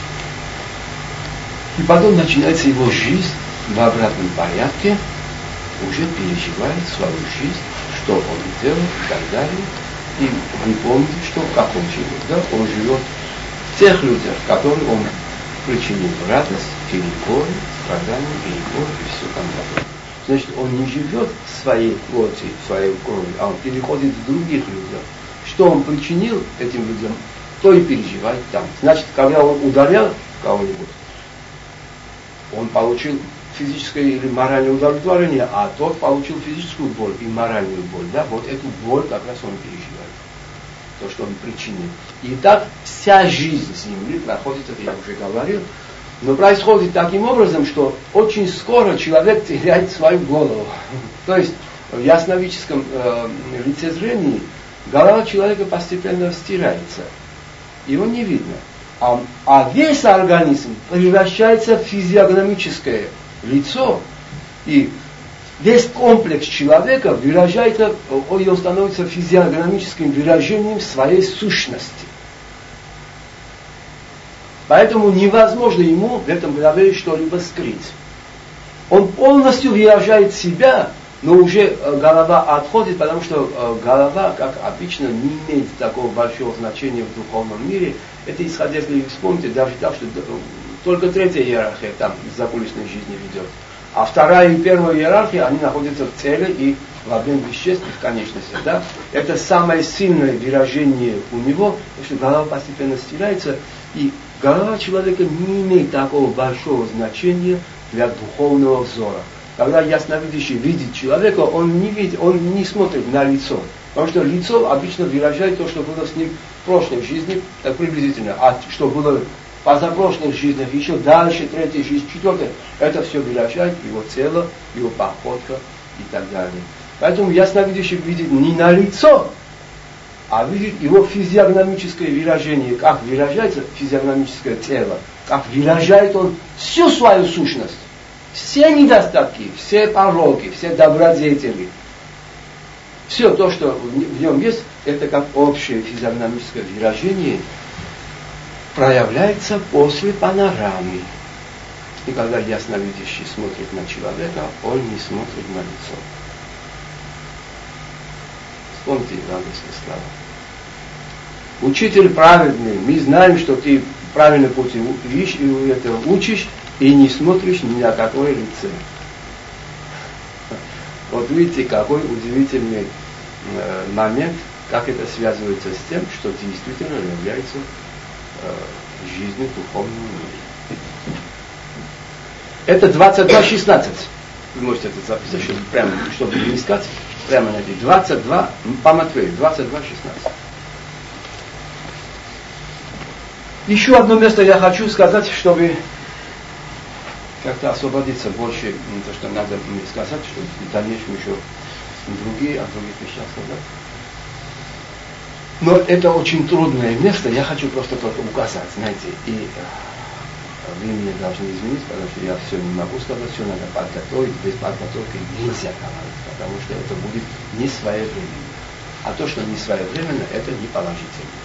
A: И потом начинается его жизнь в обратном порядке, уже переживает свою жизнь, что он делал и так далее. И вы помните, что как он живет, да? Он живет в тех людях, которым он причинил радость, или горе, страдания, или горе, и все там такое. Значит, он не живет в своей плоти, в своей крови, а он переходит в других людях. Что он причинил этим людям, то и переживает там. Значит, когда он ударял кого-нибудь, он получил физическое или моральное удовлетворение, а тот получил физическую боль и моральную боль. Да? Вот эту боль как раз он переживает. То, что он причинил. И так вся жизнь Земли проходит, это я уже говорил, но происходит таким образом, что очень скоро человек теряет свою голову. То есть в ясновидческом э, лицезрении голова человека постепенно стирается. Его не видно. А, а весь организм превращается в физиогномическое лицо, и весь комплекс человека выражается, он становится физиогномическим выражением своей сущности. Поэтому невозможно ему в этом главе что-либо скрыть. Он полностью выражает себя, но уже голова отходит, потому что голова, как обычно, не имеет такого большого значения в духовном мире. Это исходя, если вы вспомните, даже так, что только третья иерархия там в закулисной жизни ведет. А вторая и первая иерархия, они находятся в теле и в обмен веществ и в конечностях. Да? Это самое сильное выражение у него, потому что голова постепенно стирается, и голова человека не имеет такого большого значения для духовного взора. Когда ясновидящий видит человека, он не видит, он не смотрит на лицо. Потому что лицо обычно выражает то, что было с ним в прошлой жизни, так приблизительно, а что было в позапрошлых жизнях, еще дальше, третья жизнь, четвертая, это все выражает его тело, его походка и так далее. Поэтому ясновидящий видит не на лицо, а видит его физиогномическое выражение, как выражается физиогномическое тело, как выражает он всю свою сущность, все недостатки, все пороки, все добродетели. Все то, что в нем есть, это как общее физиогномическое выражение, проявляется после панорамы. И когда ясновидящий смотрит на человека, он не смотрит на лицо. Вспомните евангельские слова. Учитель праведный, мы знаем, что ты правильный путь учишь, и не смотришь ни на какое лицо. Вот видите, какой удивительный э, момент, как это связывается с тем, что действительно является э, жизнью духовного мира. Это двадцать два шестнадцать. Вы можете это записать, чтобы, прямо, чтобы не искать. Прямо найти. двадцать два, по Матфею, двадцать два шестнадцать. Еще одно место я хочу сказать, чтобы как-то освободиться больше, то, что надо мне сказать, чтобы в дальнейшем еще другие, о других вещах сказать. Но это очень трудное место, я хочу просто только указать, знаете, и вы меня должны извинить, потому что я все не могу сказать, все надо подготовить, без подготовки нельзя говорить, потому что это будет не своевременно. А то, что не своевременно, это не положительно.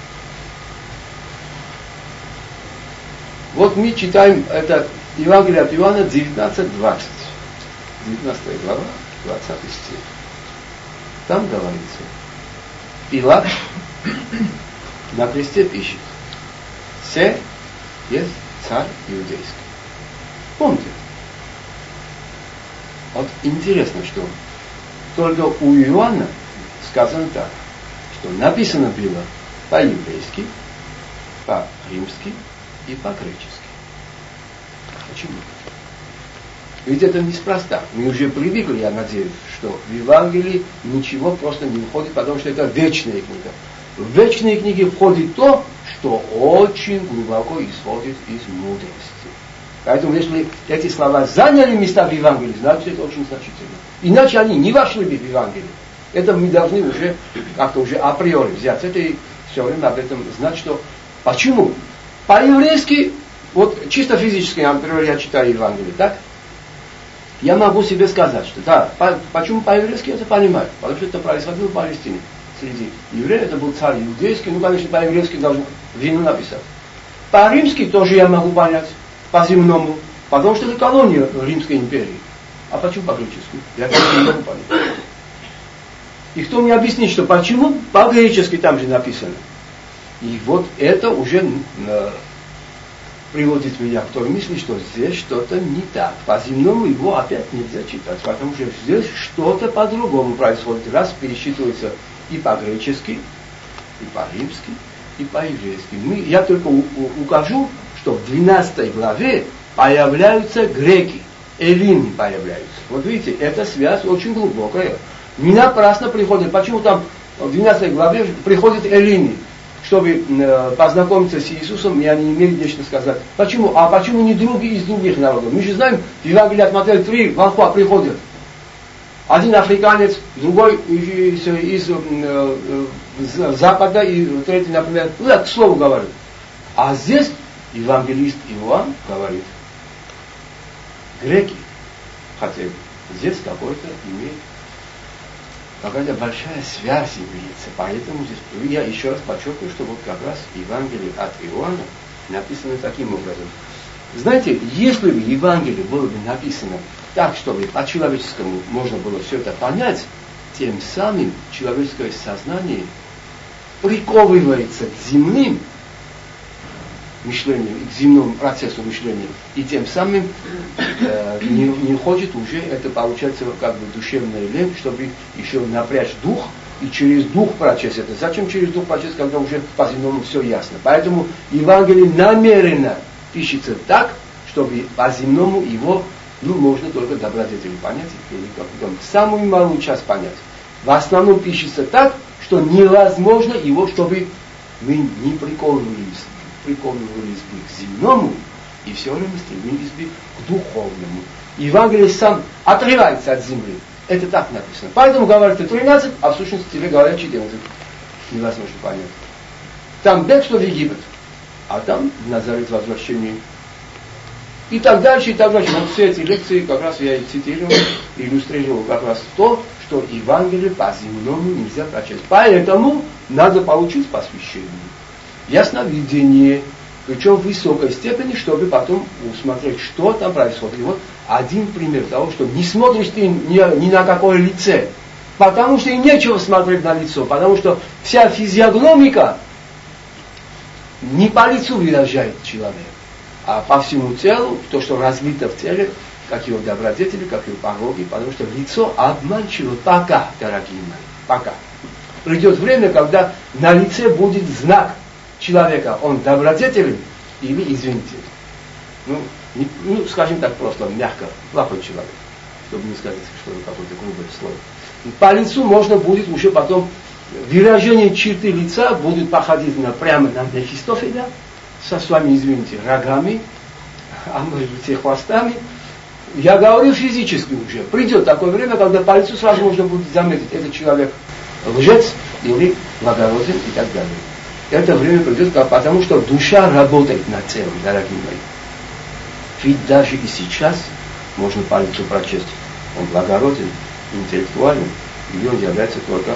A: Вот мы читаем это Евангелие от Иоанна девятнадцать двадцать. девятнадцатая глава, двадцатый стих. Там говорится, Пилат на кресте пишет: «Се есть царь иудейский». Помните? Вот интересно, что только у Иоанна сказано так, что написано было по-еврейски, по-римски и по-гречески. Почему? Ведь это неспроста. Мы уже привыкли, я надеюсь, что в Евангелии ничего просто не входит, потому что это вечная книга. В вечные книги входит то, что очень глубоко исходит из мудрости. Поэтому, если эти слова заняли места в Евангелии, значит, это очень значительно. Иначе они не вошли бы в Евангелие. Это мы должны уже как-то уже априори взять это и все время об этом знать, что почему? По-еврейски, вот чисто физически, например, я читаю Евангелие, так? Я могу себе сказать, что да, по, почему по-еврейски это понимаю? Потому что это происходило в Палестине. Среди евреев это был царь иудейский, ну, конечно, по-еврейски должен вину написать. По-римски тоже я могу понять, по-земному, потому что это колония Римской империи. А почему по-гречески? Я не могу понять. И кто мне объяснит, что почему по-гречески там же написано? И вот это уже э, приводит меня к той мысли, что здесь что-то не так. По-земному его опять нельзя читать, потому что здесь что-то по-другому происходит. Раз пересчитывается и по-гречески, и по-римски, и по-еврейски. Мы, я только у, у, укажу, что в двенадцатой главе появляются греки, эллины появляются. Вот видите, эта связь очень глубокая. Не напрасно приходит. Почему там в двенадцатой главе приходят эллины, чтобы э, познакомиться с Иисусом, и они имели нечто сказать. Почему? А почему не другие из других народов? Мы же знаем, в Евангелии от Матфея три волхва приходят. Один африканец, другой из, из э, э, запада, и третий, например, ну, я к слову говорю. А здесь евангелист Иоанн говорит, греки, хотя здесь какой-то имеет какая-то большая связь имеется. Поэтому здесь я еще раз подчеркиваю, что вот как раз Евангелие от Иоанна написано таким образом. Знаете, если бы Евангелие было бы написано так, чтобы по-человеческому можно было все это понять, тем самым человеческое сознание приковывается к земным мышлением, к земному процессу мышления, и тем самым э, не, не хочет уже, это получается как бы душевная лень, чтобы еще напрячь дух и через дух прочесть это. Зачем через дух прочесть, когда уже по-земному все ясно? Поэтому Евангелие намеренно пишется так, чтобы по-земному его, ну, можно только добродетель понять, или как-то самую малую часть понять. В основном пишется так, что невозможно его, чтобы мы не приковывались, приковывались бы к земному, и все время стремились бы к духовному. Евангелие сам отрывается от земли. Это так написано. Поэтому говорят тринадцать, а в сущности тебе говорят четырнадцать. Невозможно понять. Там бегство в Египет, а там в Назарет возвращение. И так дальше, и так дальше. Вот все эти лекции как раз я и цитировал, иллюстрировал как раз то, что Евангелие по-земному нельзя прочесть. Поэтому надо получить посвящение. Ясновидение, причем в высокой степени, чтобы потом усмотреть, что там происходит. И вот один пример того, что не смотришь ты ни, ни на какое лице, потому что и нечего смотреть на лицо, потому что вся физиогномика не по лицу выражает человека, а по всему телу, то, что разлито в теле, как его добродетели, как его пороги, потому что лицо обманчиво пока, дорогие мои, пока. Придет время, когда на лице будет знак человека, он добродетелен или, извините, ну, не, ну, скажем так просто, мягко, плохой человек, чтобы не сказать, что это какое-то грубое слово. И по лицу можно будет уже потом, выражение черты лица будет походить на, прямо на Мефистофеля, со своими, извините, рогами, а может быть и хвостами. Я говорю физически уже. Придет такое время, когда по лицу сразу можно будет заметить, этот человек лжец или благороден и так далее. Это время придет, потому что душа работает над целым, дорогие мои. Ведь даже и сейчас можно по лицу прочесть, он благороден, интеллектуален, или он является только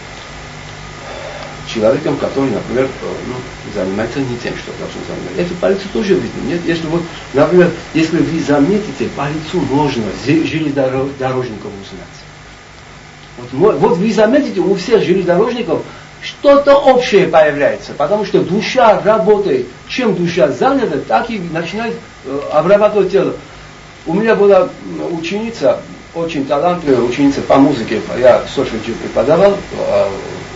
A: человеком, который, например, ну, занимается не тем, что должен заниматься. Это по лицу тоже видно. Нет? Если вот, например, если вы заметите, по лицу можно железнодорожников узнать. Вот, вот вы заметите, у всех железнодорожников что-то общее появляется, потому что душа работает. Чем душа занята, так и начинает э, обрабатывать тело. У меня была ученица, очень талантливая ученица по музыке. Я сольфеджио преподавал. Э,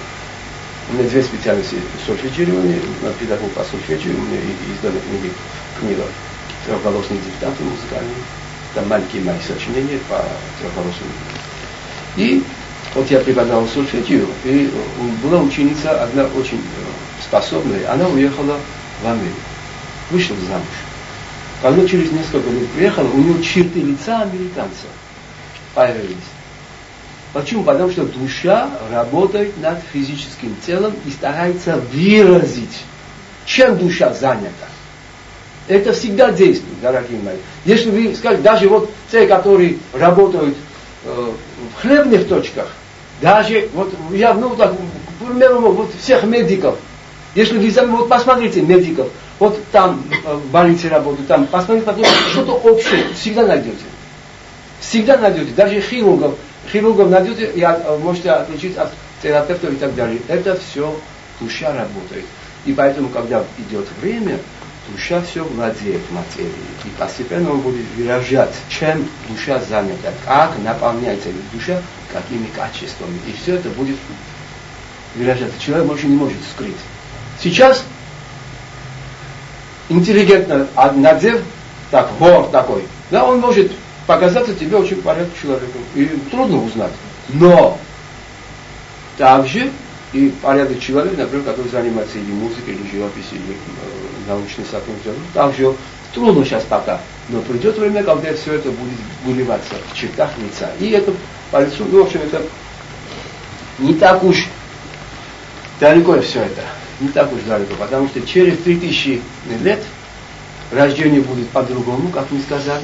A: у меня две специальности сольфеджирования, педагог по сольфеджио, у меня издана книга, книга «Трехголосные диктанты музыкальные». Там маленькие мои сочинения по трехголосному. И вот я преподавал сольфеджио, и была ученица, одна очень способная, она уехала в Америку, вышла замуж. Когда через несколько лет приехала, у нее черты лица американца появились. Почему? Потому что душа работает над физическим телом и старается выразить, чем душа занята. Это всегда действует, дорогие мои. Если вы скажете, даже вот те, которые работают э, в хлебных точках, даже, вот я, ну так, к примеру, вот всех медиков, если вы сами, вот посмотрите медиков, вот там э, в больнице работают, там, посмотрите, потом что-то общее всегда найдете. Всегда найдете, даже хирургов, хирургов найдете, и от, можете отличить от терапевтов и так далее. Это все душа работает. И поэтому, когда идет время, душа все владеет материей. И постепенно он будет выражать, чем душа занята, как наполняется душа, какими качествами. И все это будет выражаться. Человек больше не может скрыть. Сейчас интеллигентно надев, так, вор такой, да, он может показаться тебе очень порядочным человеком. И трудно узнать. Но также и порядок человек, например, который занимается или музыкой, или живописью, или э, научной сотрудничеством, также трудно сейчас пока. Но придет время, когда все это будет выливаться в чертах лица. И это по лицу, ну, в общем, это не так уж далеко все это. Не так уж далеко. Потому что через три тысячи лет рождение будет по-другому, как мы сказали.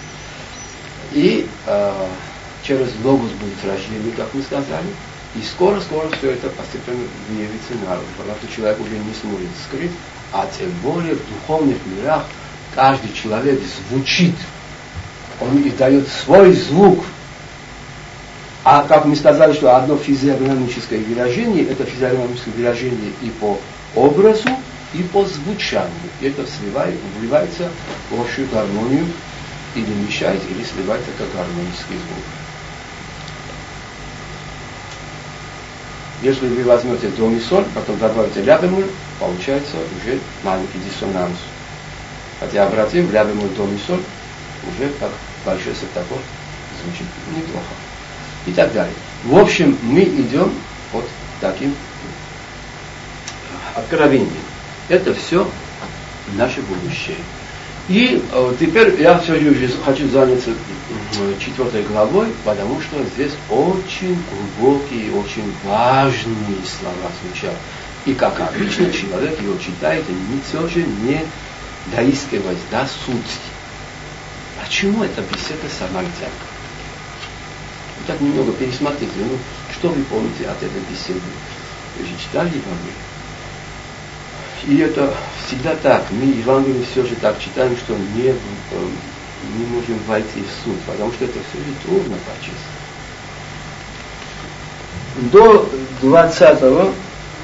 A: И э, через логос будет рождение, как мы сказали. И скоро-скоро все это постепенно выявится наружу, потому что человек уже не сможет скрыть, а тем более в духовных мирах каждый человек звучит, он издает свой звук. А как мы сказали, что одно физиогномическое выражение, это физиогномическое выражение и по образу, и по звучанию. И это сливает, вливается в общую гармонию, или мешает, или сливается как гармонический звук. Если вы возьмете до ми соль, потом добавите ля бемоль, получается уже маленький диссонанс. Хотя обратим ля бемоль до ми соль, уже как большой септаккорд звучит неплохо. И так далее. В общем, мы идем вот таким откровением. Это все наше будущее. И э, теперь я все же хочу заняться э, четвертой главой, потому что здесь очень глубокие, очень важные слова звучат. И как обычно человек его читает, и все же не доискиваясь до сути. Почему эта беседа с самаритянкой? Так немного пересмотрите, ну, что вы помните от этой беседы? Вы же читали Евангелие? И это всегда так. Мы Евангелие все же так читаем, что не, не можем войти в суть, потому что это все же трудно прочесть. До двадцатого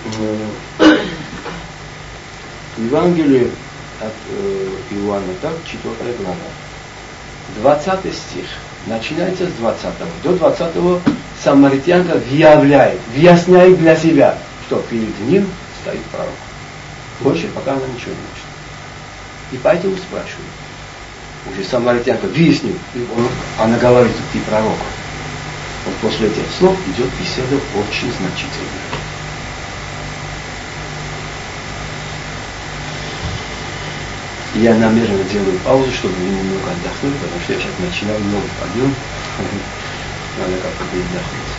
A: Евангелие от э, Иоанна, так, четвёртая глава. двадцатый стих. Начинается с двадцатого. До двадцатого самаритянка въявляет, въясняет для себя, что перед ним стоит пророк. Больше пока она ничего не учит. И поэтому спрашивает. Уже самаритянка выяснил, и он, она говорит, ты пророк. Вот после этих слов идет беседа очень значительная. Я намеренно делаю паузу, чтобы вы немного отдохнули, потому что я сейчас начинаю новый подъем. Надо как-то передохнуть.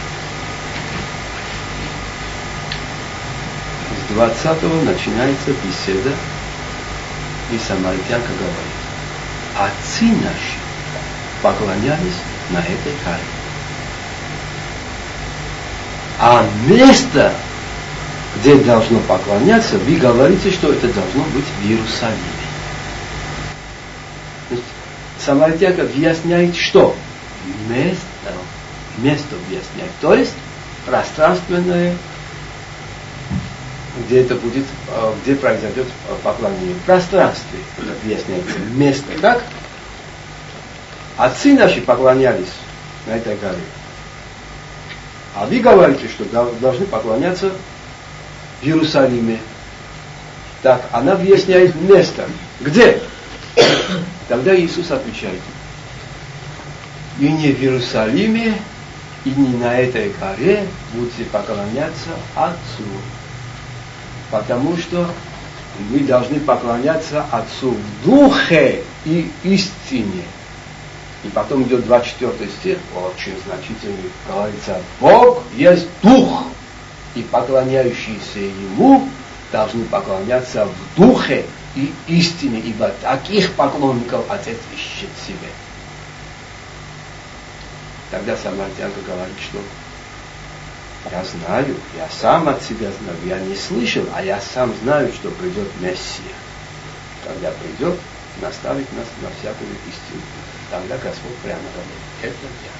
A: С двадцатого начинается беседа, и самаритянка говорит: отцы наши поклонялись на этой горе. А место, где должно поклоняться, вы говорите, что это должно быть в Иерусалиме. Самаритянка объясняет, что? Место. Место объясняет. То есть пространственное, где это будет, где произойдет поклонение. В пространстве объясняется место. Так? Отцы наши поклонялись на этой горе. А вы говорите, что должны поклоняться в Иерусалиме. Так, она объясняет место. Где? Тогда Иисус отвечает: и не в Иерусалиме, и не на этой горе будете поклоняться Отцу. Потому что вы должны поклоняться Отцу в духе и истине. И потом идет двадцать четвёртый стих, очень значительный, говорится: Бог есть Дух, и поклоняющиеся Ему должны поклоняться в духе и истине, ибо таких поклонников Отец ищет себе. Тогда самаритянка говорит, что я знаю, я сам от себя знаю, я не слышал, а я сам знаю, что придет Мессия. Когда придет, наставит нас на всякую истину. Тогда Господь прямо говорит: это я.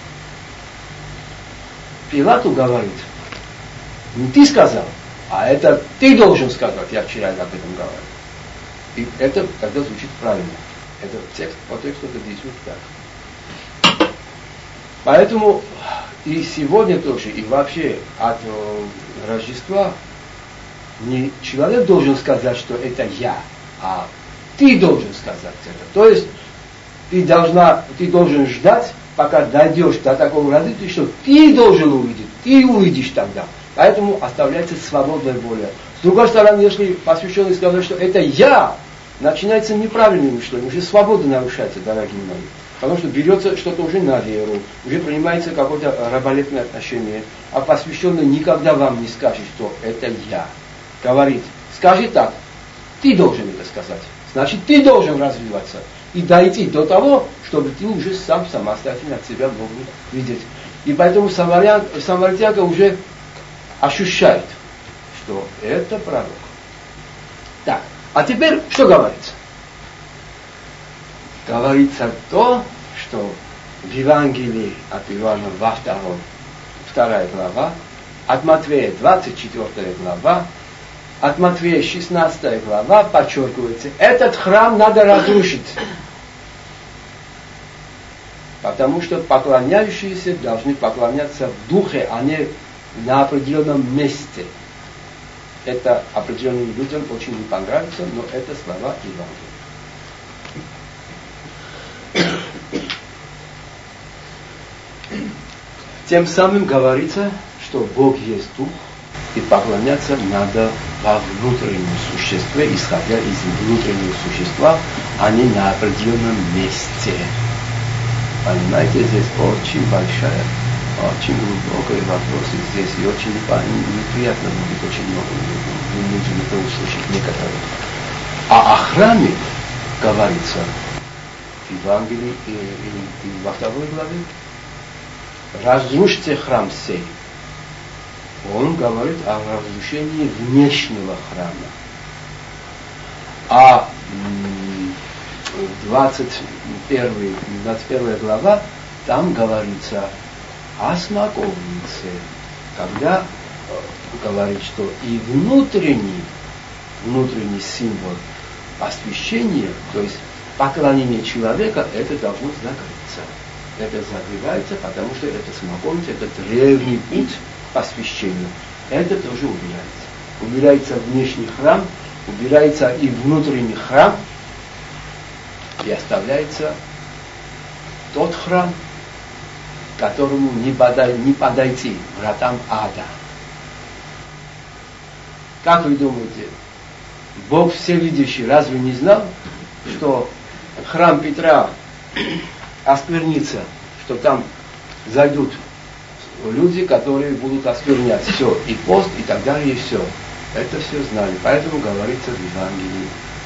A: Пилату говорит: не ты сказал, а это ты должен сказать. Я вчера об этом говорил. И это тогда звучит правильно. Это текст по тексту это действует так. Поэтому и сегодня тоже, и вообще от э, Рождества не человек должен сказать, что это я, а ты должен сказать это. То есть ты должна, ты должен ждать, пока дойдешь до такого развития, что ты должен увидеть, ты увидишь тогда. Поэтому оставляется свободная воля. С другой стороны, если посвященный сказать, что это я, начинается неправильное мышление, уже свобода нарушается, дорогие мои. Потому что берется что-то уже на веру, уже принимается какое-то раболепное отношение, а посвященный никогда вам не скажет, что это я. Говорит: скажи так, ты должен это сказать. Значит, ты должен развиваться и дойти до того, чтобы ты уже сам самостоятельно от себя мог видеть. И поэтому самаритянка уже ощущает, что это пророк. Так, а теперь что говорится? Говорится то, что в Евангелии от Иоанна во втором, вторая глава, от Матфея двадцать четвёртая глава, от Матфея шестнадцатая глава подчеркивается: этот храм надо разрушить. Потому что поклоняющиеся должны поклоняться в духе, а не на определенном месте. Это определенным людям очень не понравится, но это слова Евангелия. Тем самым говорится, что Бог есть Дух, и поклоняться надо во внутреннем существе, исходя из внутреннего существа, а не на определенном месте. Понимаете, здесь очень большая, очень глубокий вопрос, и здесь и очень неприятно будет очень много людям это услышать некоторые. А о храме говорится в Евангелии и, и, и во второй главе. Разрушьте храм сей. Он говорит о разрушении внешнего храма. А двадцать первая глава, там говорится о смоковнице, когда говорит, что и внутренний, внутренний символ освящения, то есть поклонение человека, это должно закрыться. Это закрывается, потому что это смоковница, это древний путь к освящению. Это тоже убирается. Убирается внешний храм, убирается и внутренний храм, и оставляется тот храм, которому не, подай, не подойти вратам ада. Как вы думаете, Бог всевидящий разве не знал, что храм Петра осквернится, что там зайдут люди, которые будут осквернять все, и пост, и так далее, и все. Это все знали. Поэтому говорится в Евангелии: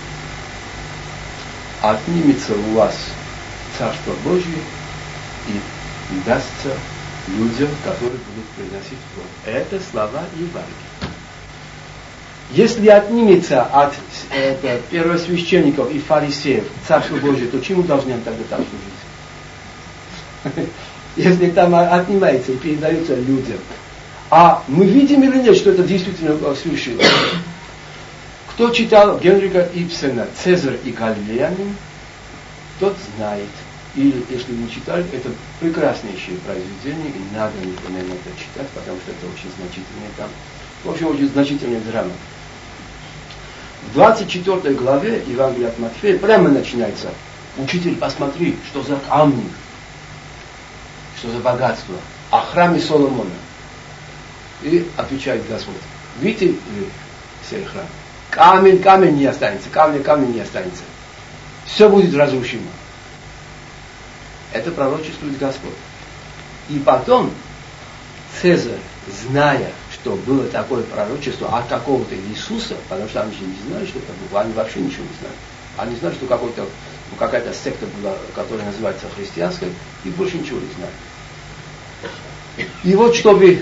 A: отнимется у вас Царство Божье и дастся людям, которые будут приносить плод. Это слова Евангелия. Если отнимется от это, первосвященников и фарисеев Царство Божие, то чему должны они тогда там служить? Если там отнимается и передается людям. А мы видим или нет, что это действительно свершилось? Кто читал Генрика Ибсена «Цезарь и Галилеянин», тот знает. Или, если не читали, это прекраснейшее произведение, и надо непременно это читать, потому что это очень значительная там, в общем, очень значительная драма. В двадцать четвёртой главе Евангелия от Матфея прямо начинается: учитель, посмотри, что за камни, что за богатство, о храме Соломона. И отвечает Господь: видите ли сей храм? Камень, камень не останется, камень, камень не останется. Все будет разрушено. Это пророчествует Господь. И потом Цезарь, зная, что было такое пророчество от какого-то Иисуса, потому что они же не знали, что это было, они вообще ничего не знали. Они знали, что какой-то, какая-то секта была, которая называется христианской, и больше ничего не знали. И вот, чтобы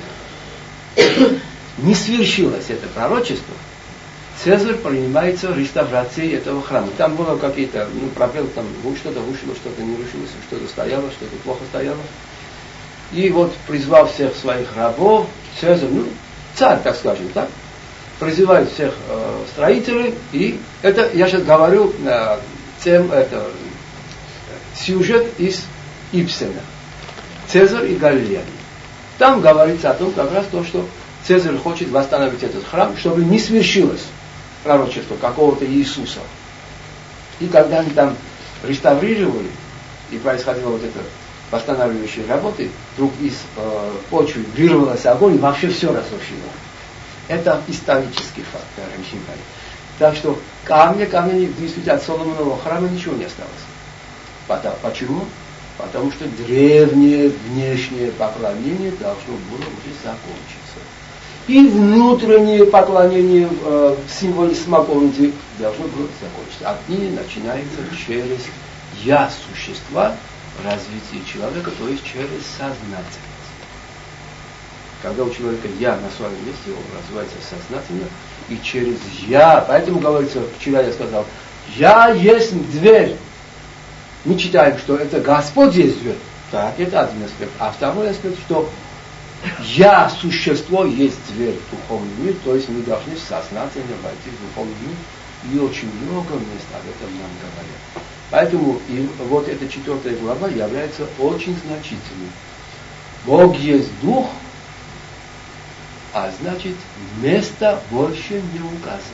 A: не свершилось это пророчество, Цезарь принимается реставрацией этого храма. Там было какие-то, ну, пробел, там что-то вышло, что-то не рушилось, что-то стояло, что-то плохо стояло. И вот, призвал всех своих рабов, Цезарь, ну, царь, так скажем, так, призывает всех э, строителей, и это, я сейчас говорю, э, тем, это, сюжет из Ибсена. Цезарь и Галилеянин. Там говорится о том, как раз то, что Цезарь хочет восстановить этот храм, чтобы не свершилось пророчество какого-то Иисуса. И когда они там реставрировали, и происходила вот эта восстанавливающие работы, вдруг из э, почвы вырвался огонь и вообще все разрушило. Это исторический факт, дорогие мои. Так что камня, камня, действительно, от Соломонового храма ничего не осталось. Почему? Потому что древнее внешнее поклонение должно было уже закончиться. И внутреннее поклонение э, в символе смоковницы должно было закончиться. Отныне начинается через «я» существа развитие человека, то есть через сознательность. Когда у человека «я» на своем месте, он развивается сознательно, и через «я», поэтому говорится, вчера я сказал, «я есть дверь». Мы читаем, что это Господь есть дверь. Так, это один аспект. А второй аспект, что «я» существо есть дверь в духовный мир, то есть мы должны сознательно войти в духовный мир, и очень много мест об этом нам говорят. Поэтому и вот эта четвертая глава является очень значительной. Бог есть Дух, а значит, место больше не указывается.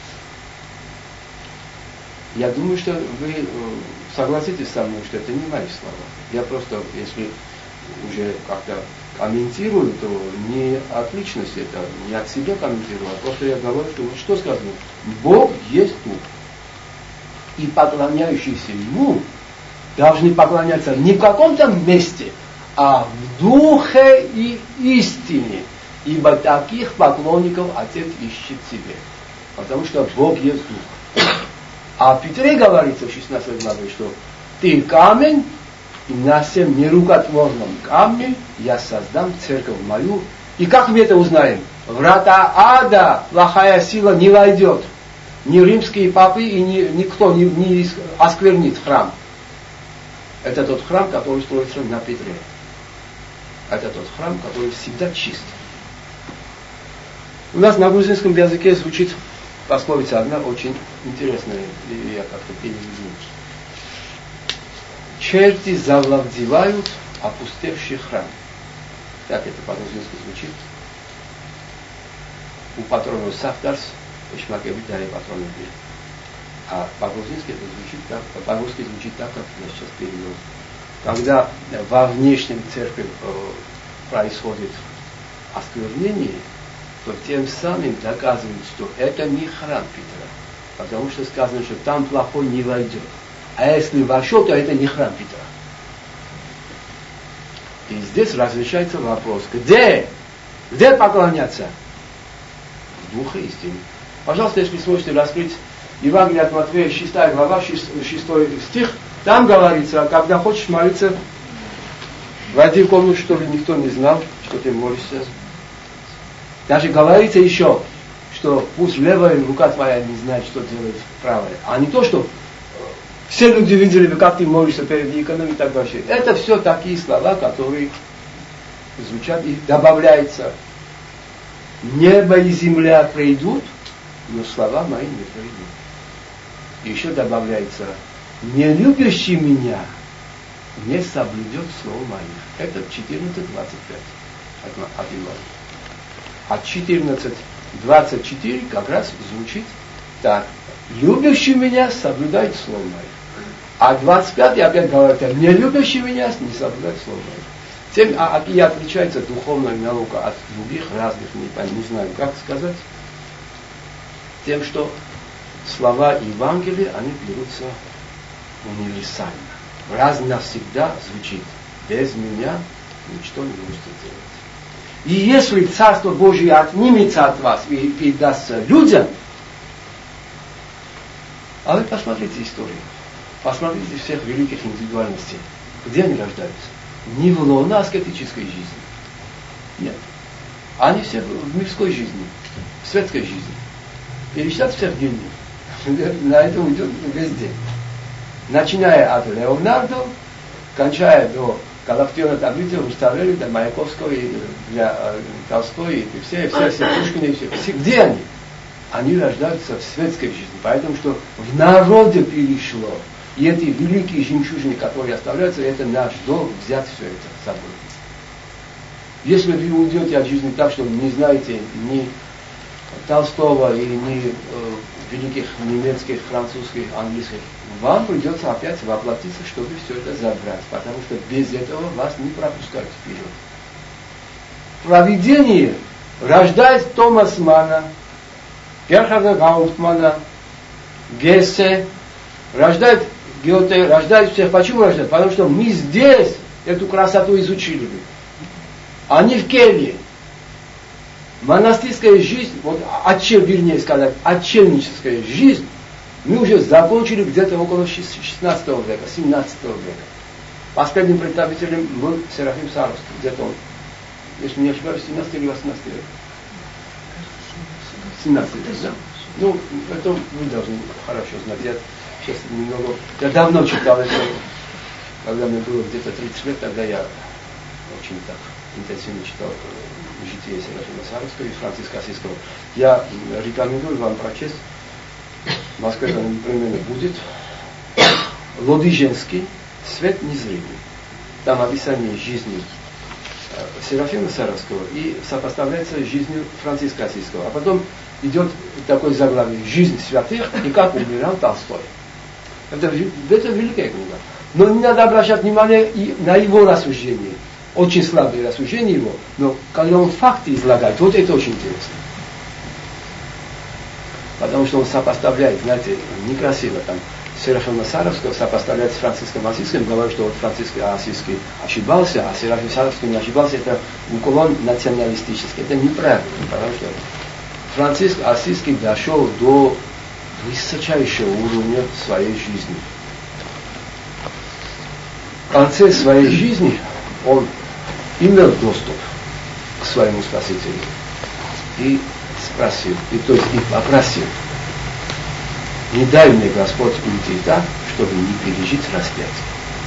A: Я думаю, что вы согласитесь со мной, что это не мои слова. Я просто, если уже как-то комментирую, то не от личности, это не от себя комментирую, а просто я говорю, что вот что сказано. Бог есть Дух. И поклоняющиеся Ему должны поклоняться не в каком-то месте, а в Духе и истине. Ибо таких поклонников Отец ищет себе. Потому что Бог есть Дух. А в Петре говорится в шестнадцатой главе, что ты камень, и на всем нерукотворном камне я создам церковь мою. И как мы это узнаем? Врата ада, плохая сила не войдет. Ни римские папы и ни, никто не, не осквернит храм. Это тот храм, который строится на Петре. Это тот храм, который всегда чист. У нас на грузинском языке звучит пословица одна очень интересная, и я как-то переведу. Черти завладевают опустевший храм. Так это по-грузински звучит. У патрона Сафтарс, Ишмакеви даре патрона бир. А по-грузински это звучит так, по-русски звучит так, как я сейчас перевел. Когда во внешнем церкви происходит осквернение, то тем самым доказывают, что это не храм Петра. Потому что сказано, что там плохой не войдет. А если вошел, то это не храм Петра. И здесь разрешается вопрос, где? Где поклоняться? В Духе истины. Пожалуйста, если сможете раскрыть Евангелие от Матфея, шестая глава, шестой стих, там говорится, когда хочешь молиться, войди в комнату, чтобы никто не знал, что ты молишься. Даже говорится еще, что пусть левая рука твоя не знает, что делает правая. А не то, что все люди видели, как ты молишься перед иконом и так дальше. Это все такие слова, которые звучат и добавляется. Небо и земля придут, но слова мои не придут. И еще добавляется, не любящий меня не соблюдет слово моих. Это четырнадцать двадцать пять. От Ивана. А четырнадцать двадцать четыре как раз звучит так. Любящий меня соблюдает слово мое. А двадцать пять опять говорит, не любящий меня не соблюдает слово мое. Тем, а, и отличается духовная наука от других разных, не, не знаю, как сказать, тем, что слова Евангелия, они берутся универсально. Раз навсегда звучит, без меня ничто не можете делать. И если Царство Божие отнимется от вас и передастся людям, а вы посмотрите историю, посмотрите всех великих индивидуальностей, где они рождаются. Не в лоно аскетической жизни. Нет. Они все в мирской жизни, в светской жизни. Перечислять всех гениев. На это уйдет везде. Начиная от Леонардо, кончая до Калактиона таблицы, Руставели, до Маяковского, и для э, Толстой, и все, все, все Пушкина, и все. все. Где они? Они рождаются в светской жизни. Поэтому что в народе перешло. И эти великие жемчужины, которые оставляются, это наш долг взять все это с собой. Если вы уйдете от жизни так, что не знаете ни Толстого и ни э, великих немецких, французских, английских, вам придется опять воплотиться, чтобы все это забрать, потому что без этого вас не пропускают вперед. Провидение рождает Томас Манна, Герхарда Гауптмана, Гессе, рождает Гёте, рождает всех. Почему рождает? Потому что мы здесь эту красоту изучили. Они в келье. Монастырская жизнь, вот отчел, вернее сказать, отчельническая жизнь, мы уже закончили где-то около шестнадцатого века, семнадцатого века. Последним представителем был Серафим Саровский, где-то он, если не ошибаюсь, семнадцатый или восемнадцатый век. семнадцатый век, да? Ну, это вы должны хорошо знать. Я сейчас немного, я давно читал это, когда мне было где-то тридцать лет, тогда я очень так интенсивно читал житие Серафима Саровского и Франциска Ассизского. Я рекомендую вам прочесть, в Москве это непременно будет, Лодыженский «Свет незримый». Там описание жизни Серафима Саровского и сопоставляется с жизнью Франциска Ассизского. А потом идет такой заглавие «Жизнь святых» и как умирал Толстой. Это, это великая книга. Но не надо обращать внимание и на его рассуждения. Очень слабые рассуждения его, но когда он факты излагает, вот это очень интересно. Потому что он сопоставляет, знаете, некрасиво там, Серафима Саровского сопоставляет с Франциском Ассизским, говорит, что вот Франциск Ассизский ошибался, а Серафим Саровский не ошибался, это уклон националистический. Это неправильно, потому что Франциск Ассизский дошел до высочайшего уровня своей жизни. В конце своей жизни он имел доступ к своему Спасителю и спросил, и то есть и попросил: не дай мне, Господь, уйти так, чтобы не пережить распятие.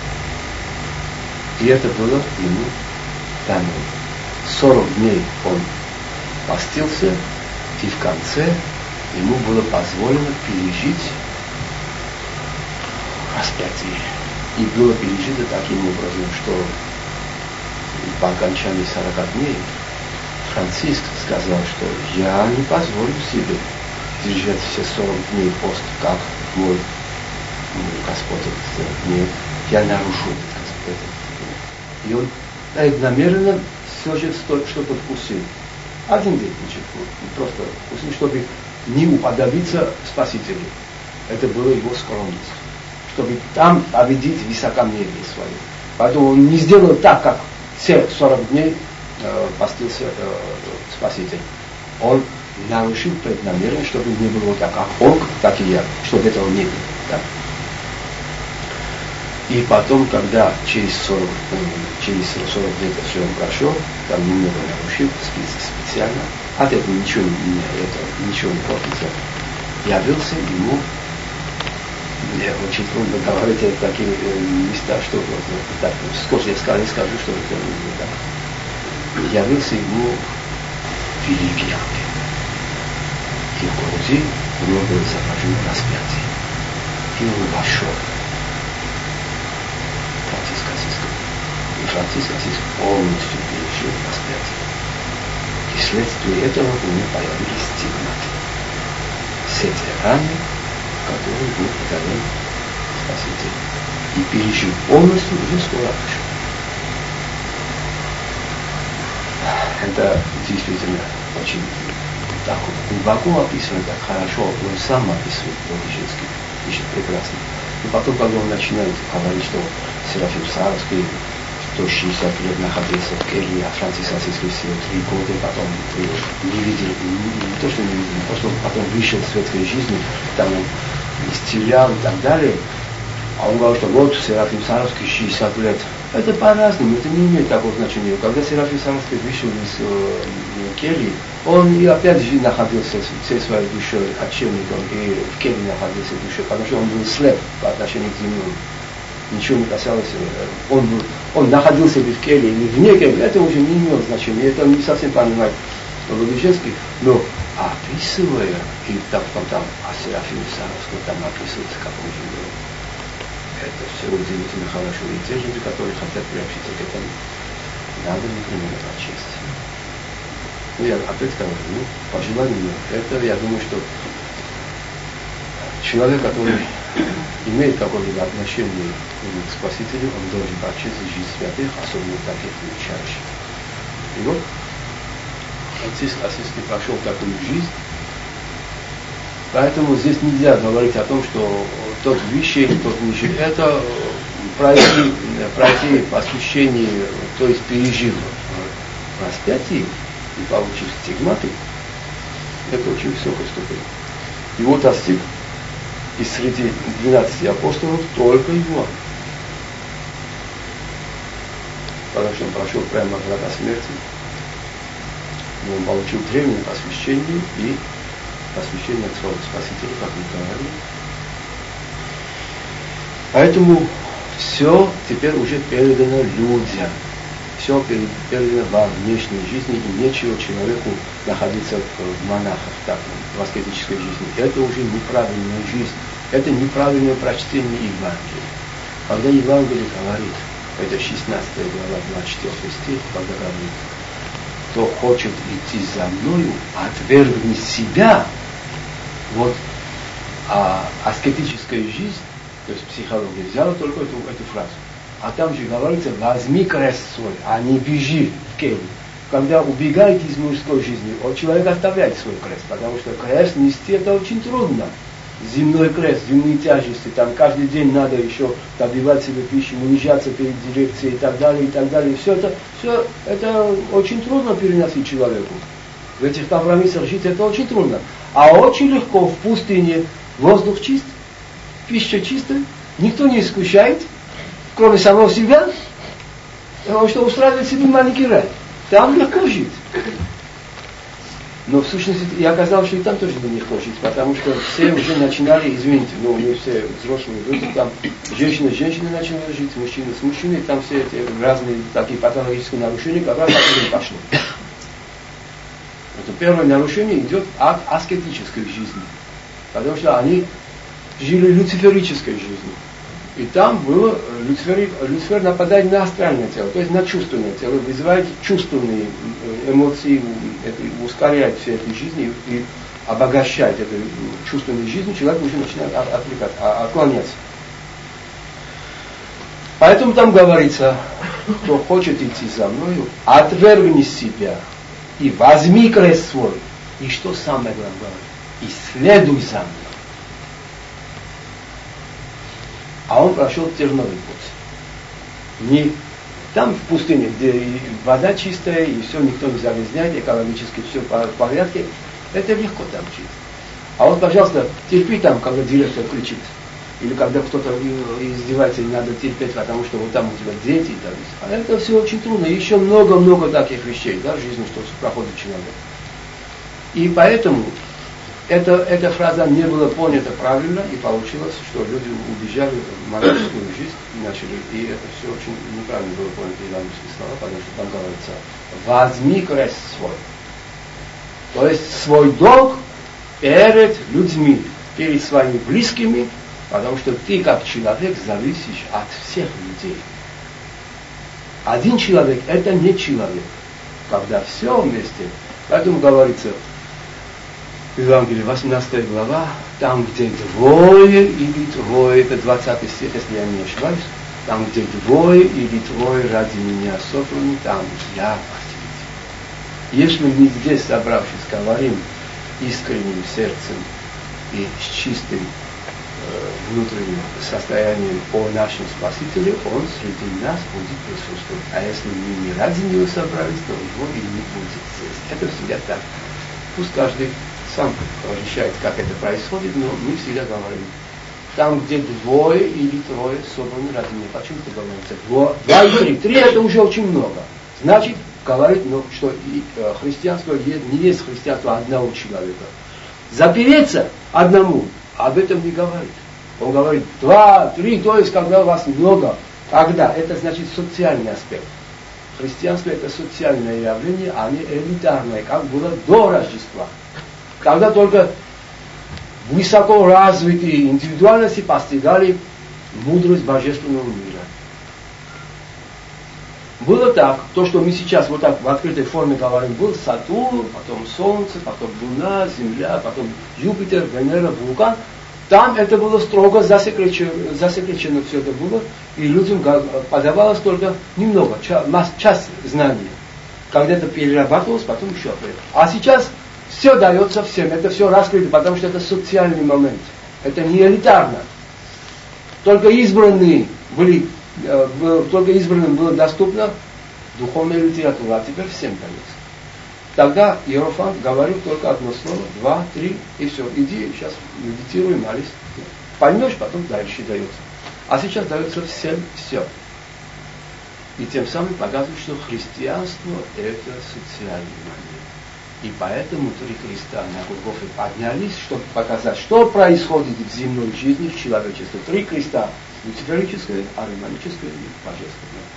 A: И это было ему дано. Сорок дней он постился, и в конце ему было позволено пережить распятие. И было пережито таким образом, что по окончании сорока дней Франциск сказал, что я не позволю себе держать все сорок дней пост, как мой, мой Господь сделал. Нет, я нарушу этот. И он намеренно все же что-то вкусил. Один день просто вкусил, чтобы не уподобиться Спасителю. Это была его скромность. Чтобы там победить высокомерие свое. Поэтому он не сделал так, как все сорок дней э, постился э, Спаситель. Он нарушил преднамеренно, чтобы не было так, как он, так и я, чтобы этого не было. Да? И потом, когда через сорок, через сорок лет все он прошел, там немного нарушил специально, от этого ничего не, это, ничего не портится, явился ему. Мне очень трудно говорить о таких местах, что так, сколько я скажу, скажу, что это не так. Явился ему великий ангел. И в груди у него было изображено распятие. И он вошел. Франциск Ассизский. И Франциск Ассизский полностью пережил распятие. И вследствие этого у него появились стигматы. Все те раны, который был подарен Спаситель. И пережил полностью, уже скоро отошел. Это действительно очень так глубоко описано, так хорошо, он сам описывает Ладыжинский, пишет прекрасно. И потом, когда он начинает говорить, что Серафим Саровский сто шестьдесят лет находился в келье, а Франциск Ассизский всего три года, потом не видел, не, не то, что не видел, просто потом вышел в светской жизни, там он исцелял и так далее. А он говорит, что вот Серафим Саровский шестьдесят лет. Это по-разному, это не имеет такого значения. Когда Серафим Саровский вышел из э, кельи, он и опять же находился всей своей душой отшельником, и в келье находился душой, потому что он был слеп по отношению к земле. Ничего не касалось, он, был, он находился в келье или вне кельи, это уже не имело значения, это не совсем понимает Ладыжинский, но описывая, и там, там, там о Серафиме Саровском там описывается, как он жил. Это все удивительно хорошо. И те люди, которые хотят приобщиться к этому, надо непременно прочесть. Ну, я опять говорю, ну, по желанию, это, я думаю, что человек, который имеет какое-либо отношение к Спасителю, он должен прочесть жизнь святых, особенно таких величайших. И вот Франциск Ассизский прошел такую жизнь, поэтому здесь нельзя говорить о том, что тот высший, тот ниже. Это пройти, пройти посвящение, то есть пережив распятие и получив стигматы, это очень высокая ступень. Его достиг из среди двенадцати апостолов только Иоанн. Потому что он прошел прямо от врата смерти. Но он получил древнее посвящение и посвящение от своего Спасителя, как мы говорили. Поэтому все теперь уже передано людям. Все передано во внешней жизни, и нечего человеку находиться в монахах, так, в аскетической жизни. Это уже неправильная жизнь. Это неправильное прочтение Евангелия. Когда Евангелие говорит это шестнадцатая глава, двадцать четвёртый стих, когда говорит, кто хочет идти за мною, отвергни себя. Вот а аскетическая жизнь, то есть психология, взяла только эту, эту фразу. А там же говорится, возьми крест свой, а не бежи в келью. Когда убегаете из мужской жизни, человек оставляет свой крест, потому что крест нести это очень трудно. Земной крест, земные тяжести, там каждый день надо еще добивать себе пищу, унижаться перед дирекцией и так далее, и так далее. Все это, все это очень трудно переносить человеку. В этих компромиссах жить это очень трудно. А очень легко в пустыне воздух чист, пища чистая, никто не искушает, кроме самого себя, потому что устраивает себе маленький рай. Там легко жить. Но в сущности я оказалось, что и там тоже легко жить, потому что все уже начинали, извините, ну не все взрослые люди, там женщины с женщиной начали жить, мужчины с мужчиной, там все эти разные такие патологические нарушения, как раз оттуда пошло. Это первое нарушение идет от аскетической жизни, потому что они жили люциферической жизнью. И там было, Люцифер, Люцифер нападает на астральное тело, то есть на чувственное тело, вызывает чувственные эмоции, это ускоряет все этой жизни и обогащает эту чувственную жизнь, человек уже начинает отвлекать, отклоняться. Поэтому там говорится, кто хочет идти за мною, отвергни себя и возьми крест свой. И что самое главное, и следуй за мной. А он прошел терновый путь. Не там в пустыне, где вода чистая, и все, никто не загрязняет, экологически все в порядке, это легко там жить. А вот, пожалуйста, терпи там, когда директор кричит. Или когда кто-то издевается, и надо терпеть, потому что вот там у тебя дети и так далее. А это все очень трудно. И еще много-много таких вещей, да, в жизни, что проходит человек. И поэтому Это, эта фраза не была понята правильно, и получилось, что люди убежали в монашескую жизнь и начали, и это все очень неправильно было понято евангельские слова, потому что там говорится, возьми крест свой. То есть свой долг перед людьми, перед своими близкими, потому что ты как человек зависишь от всех людей. Один человек это не человек, когда все вместе, поэтому говорится, Евангелие, восемнадцатая глава, там, где двое или трое, это двадцатый стих, если я не ошибаюсь, там, где двое или трое ради меня собраны, там я посреди. Если мы здесь, собравшись, говорим искренним сердцем и с чистым э, внутренним состоянием о нашем Спасителе, Он среди нас будет присутствовать. А если мы не ради Него собрались, то Его и не будет здесь. Это всегда так. Пусть каждый сам решает, как это происходит, но мы всегда говорим, там, где двое или трое собраны ради меня. Почему это говорится? Два, два и три. Три это уже очень много. Значит, говорит, ну, что и, э, христианство не есть христианство одного человека. Запереться одному, об этом не говорит. Он говорит, два, три, то есть, когда у вас много. Когда? Это значит социальный аспект. Христианство это социальное явление, а не элитарное, как было до Рождества. Когда только высоко развитые индивидуальности постигали мудрость божественного мира. Было так, то, что мы сейчас вот так в открытой форме говорим, был Сатурн, потом Солнце, потом Луна, Земля, потом Юпитер, Венера, вулкан. Там это было строго засекречено, засекречено все это было, и людям подавалось только немного, часть знаний. Когда это перерабатывалось, потом еще. А сейчас все дается всем, это все раскрыто, потому что это социальный момент. Это не элитарно. Только избранные были, э, только избранным было доступно духовная литература, а теперь всем дается. Тогда Иерофант говорил только одно слово, два, три, и все. Иди, сейчас медитируй, молись. Поймешь, потом дальше дается. А сейчас дается всем все. И тем самым показывает, что христианство это социальный момент. И поэтому три креста на Голгофе поднялись, чтобы показать, что происходит в земной жизни, в человечестве. Три креста. Люциферическое, ариманическое и божественное.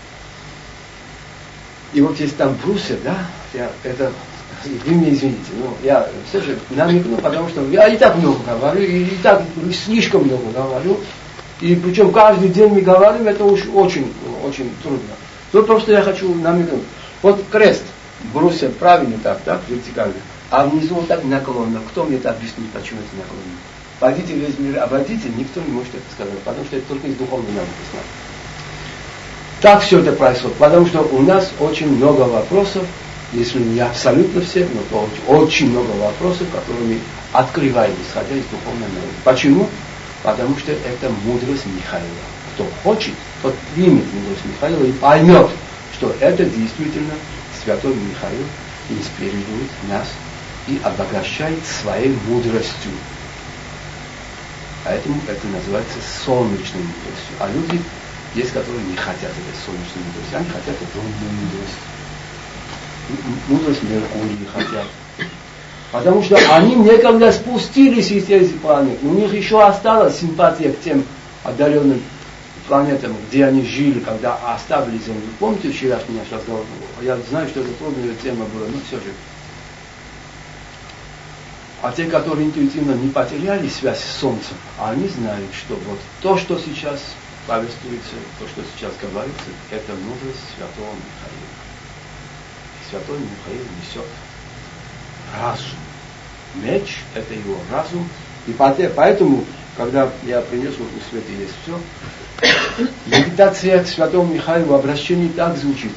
A: И вот есть там брусья, да, я, это, вы меня извините, но я все же намекну, потому что я и так много говорю, и, и так слишком много говорю. И причем каждый день мы говорим, это уж очень, очень трудно. То просто я хочу намекнуть. Вот крест бросил правильно так, так, вертикально. А внизу вот так наклонно. Кто мне это объяснит, почему это наклонно? Пойдите весь мир, обойдите, никто не может это сказать, потому что это только из духовного написано. Так все это происходит, потому что у нас очень много вопросов, если не абсолютно все, но то очень много вопросов, которые мы открываем, исходя из духовного народа. Почему? Потому что это мудрость Михаила. Кто хочет, тот примет мудрость Михаила и поймет, что это действительно святой Михаил инспирирует нас и обогащает своей мудростью. Поэтому это называется солнечной мудростью. А люди есть, которые не хотят этой солнечной мудрости, они хотят лунную мудрость. Мудрость Меркурия хотят. Потому что они некогда спустились из этих планет. У них еще осталась симпатия к тем отдаленным планетам, где они жили, когда оставили Землю. Помните вчерашний наш разговор? Я знаю, что это трудная тема была, но все же. А те, которые интуитивно не потеряли связь с Солнцем, они знают, что вот то, что сейчас повествуется, то, что сейчас говорится, это мудрость святого Михаила. И святой Михаил несет разум. Меч – это его разум. И поэтому, когда я принес, вот у Светы есть все, медитация к святому Михаилу в обращении так звучит.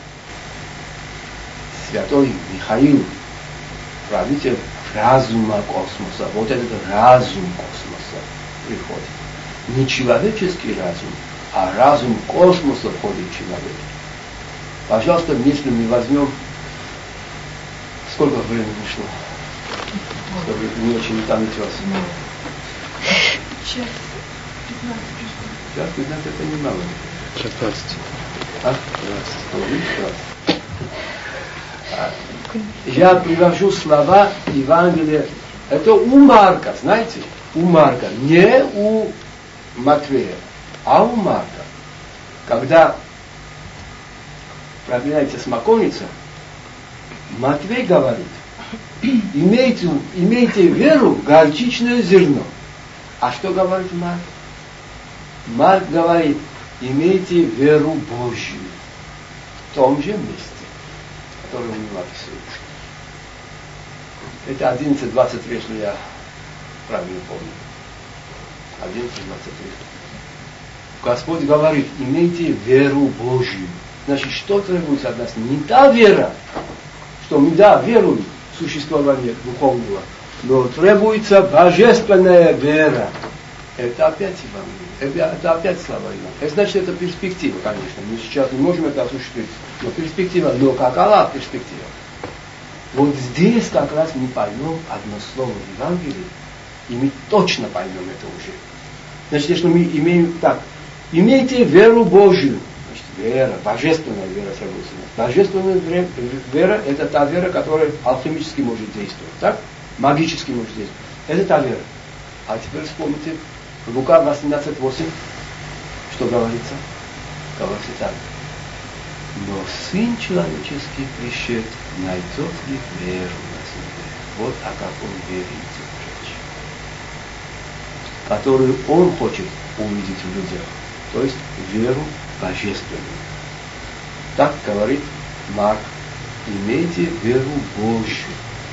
A: Святой Михаил, правитель разума космоса. Вот этот разум космоса приходит. Не человеческий разум, а разум космоса входит в человека. Пожалуйста, если мы возьмем... Сколько времени вышло? Чтобы не очень утомить вас.
C: Час пятнадцать пришло.
A: Час пятнадцать это немало.
D: Час двадцать.
A: А? двадцать. Я привожу слова Евангелия. Это у Марка, знаете? У Марка. Не у Матвея, а у Марка. Когда проверяется смоковница, Матвей говорит, имейте, имейте веру в горчичное зерно. А что говорит Марк? Марк говорит, имейте веру Божью в том же месте, который у него описывает. Это одиннадцать двадцать три, если я правильно помню. одиннадцать двадцать три. Господь говорит, имейте веру Божью. Значит, что требуется от нас? Не та вера, что мы, да, веруем в существование духовного, но требуется божественная вера. Это опять Евангелие. Это, это опять слова Евангелия. Это значит, это перспектива, конечно. Мы сейчас не можем это осуществить. Но перспектива, но какова перспектива? Вот здесь как раз мы поймем одно слово в Евангелии, и мы точно поймем это уже. Значит, если мы имеем так, имейте веру Божью. Значит, вера, божественная вера требуется. Божественная вера – это та вера, которая алхимически может действовать, так? Магически может действовать. Это та вера. А теперь вспомните, Лука восемнадцать восемь, что говорится? Говорится так. Но Сын Человеческий пришед, найдет ли веру на земле? Вот о каком вере идет речь. Которую Он хочет увидеть в людях. То есть веру божественную. Так говорит Марк. Имейте веру Божью.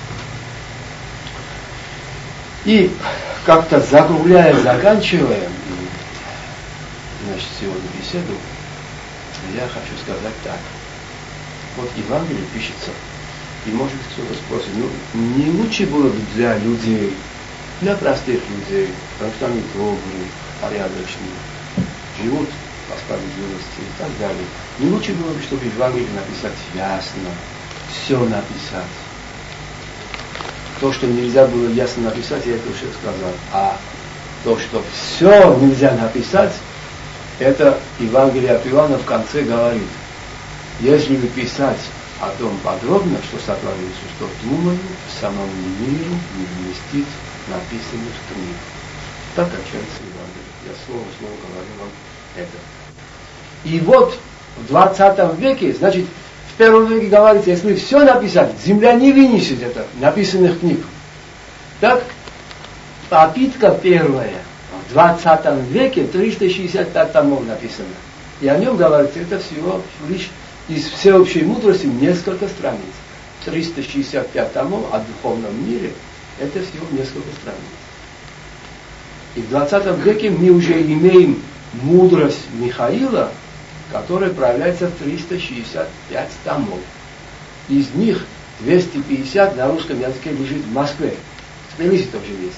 A: И как-то закругляя, заканчивая, значит, сегодня беседу, я хочу сказать так. Вот Евангелие пишется, и может быть кто-то спросит, ну не лучше было бы для людей, для простых людей, потому что они добрые, порядочные, живут по справедливости и так далее. Не лучше было бы, чтобы Евангелие написать ясно, все написать. То, что нельзя было ясно написать, я это уже сказал. А то, что все нельзя написать, это Евангелие от Иоанна в конце говорит. Если вы писать о том подробно, что сотворится, что думаю, самому миру не вместить написанных книг. Так кончается Евангелие. Я слово в слово говорю вам это. И вот в двадцатом веке, значит, в первом веке говорится, если все написать, земля не вынесет это, написанных книг. Так, попытка первая, в двадцатом веке триста шестьдесят пять томов написано. И о нем говорится, это всего лишь из всеобщей мудрости несколько страниц. триста шестьдесят пять томов о духовном мире, это всего несколько страниц. И в двадцатом веке мы уже имеем мудрость Михаила, которая проявляется в триста шестьдесят пять томов. Из них двести пятьдесят на русском языке лежит в Москве. В Тбилиси тоже есть.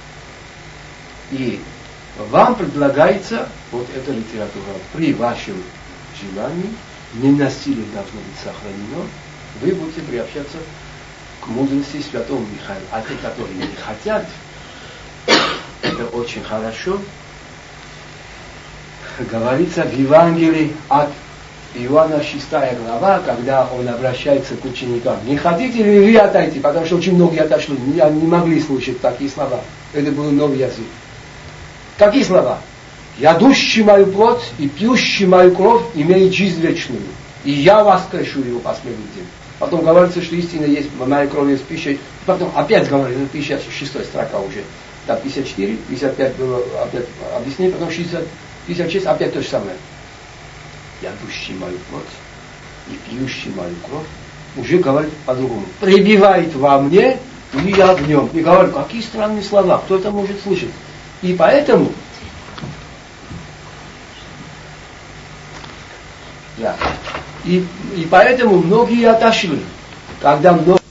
A: И вам предлагается вот эта литература при вашем желании, не насилие должно быть сохранено, вы будете приобщаться к мудрости святого Михаила. А те, которые не хотят, это очень хорошо. Говорится в Евангелии от Иоанна шестая глава, когда он обращается к ученикам. Не хотите ли вы отойти? Потому что очень многие отошли, не, не могли слушать такие слова. Это был новый язык. Какие слова? Ядущий мою плоть и пьющий мою кровь имеет жизнь вечную. И я воскрешу его в последний день. Потом говорится, что истина есть, моя кровь есть пища. Потом опять говорится, пятьдесят шестая строка уже. Да, пятьдесят четыре, пятьдесят пять было опять объяснение, потом шестьдесят, пятьдесят шесть, опять то же самое. Ядущий мою плоть и пьющий мою кровь, уже говорит по-другому. Пребывает во мне, и я в нем. И говорю, какие странные слова, кто это может слышать? И поэтому, да, и, и поэтому многие отошли. Когда многие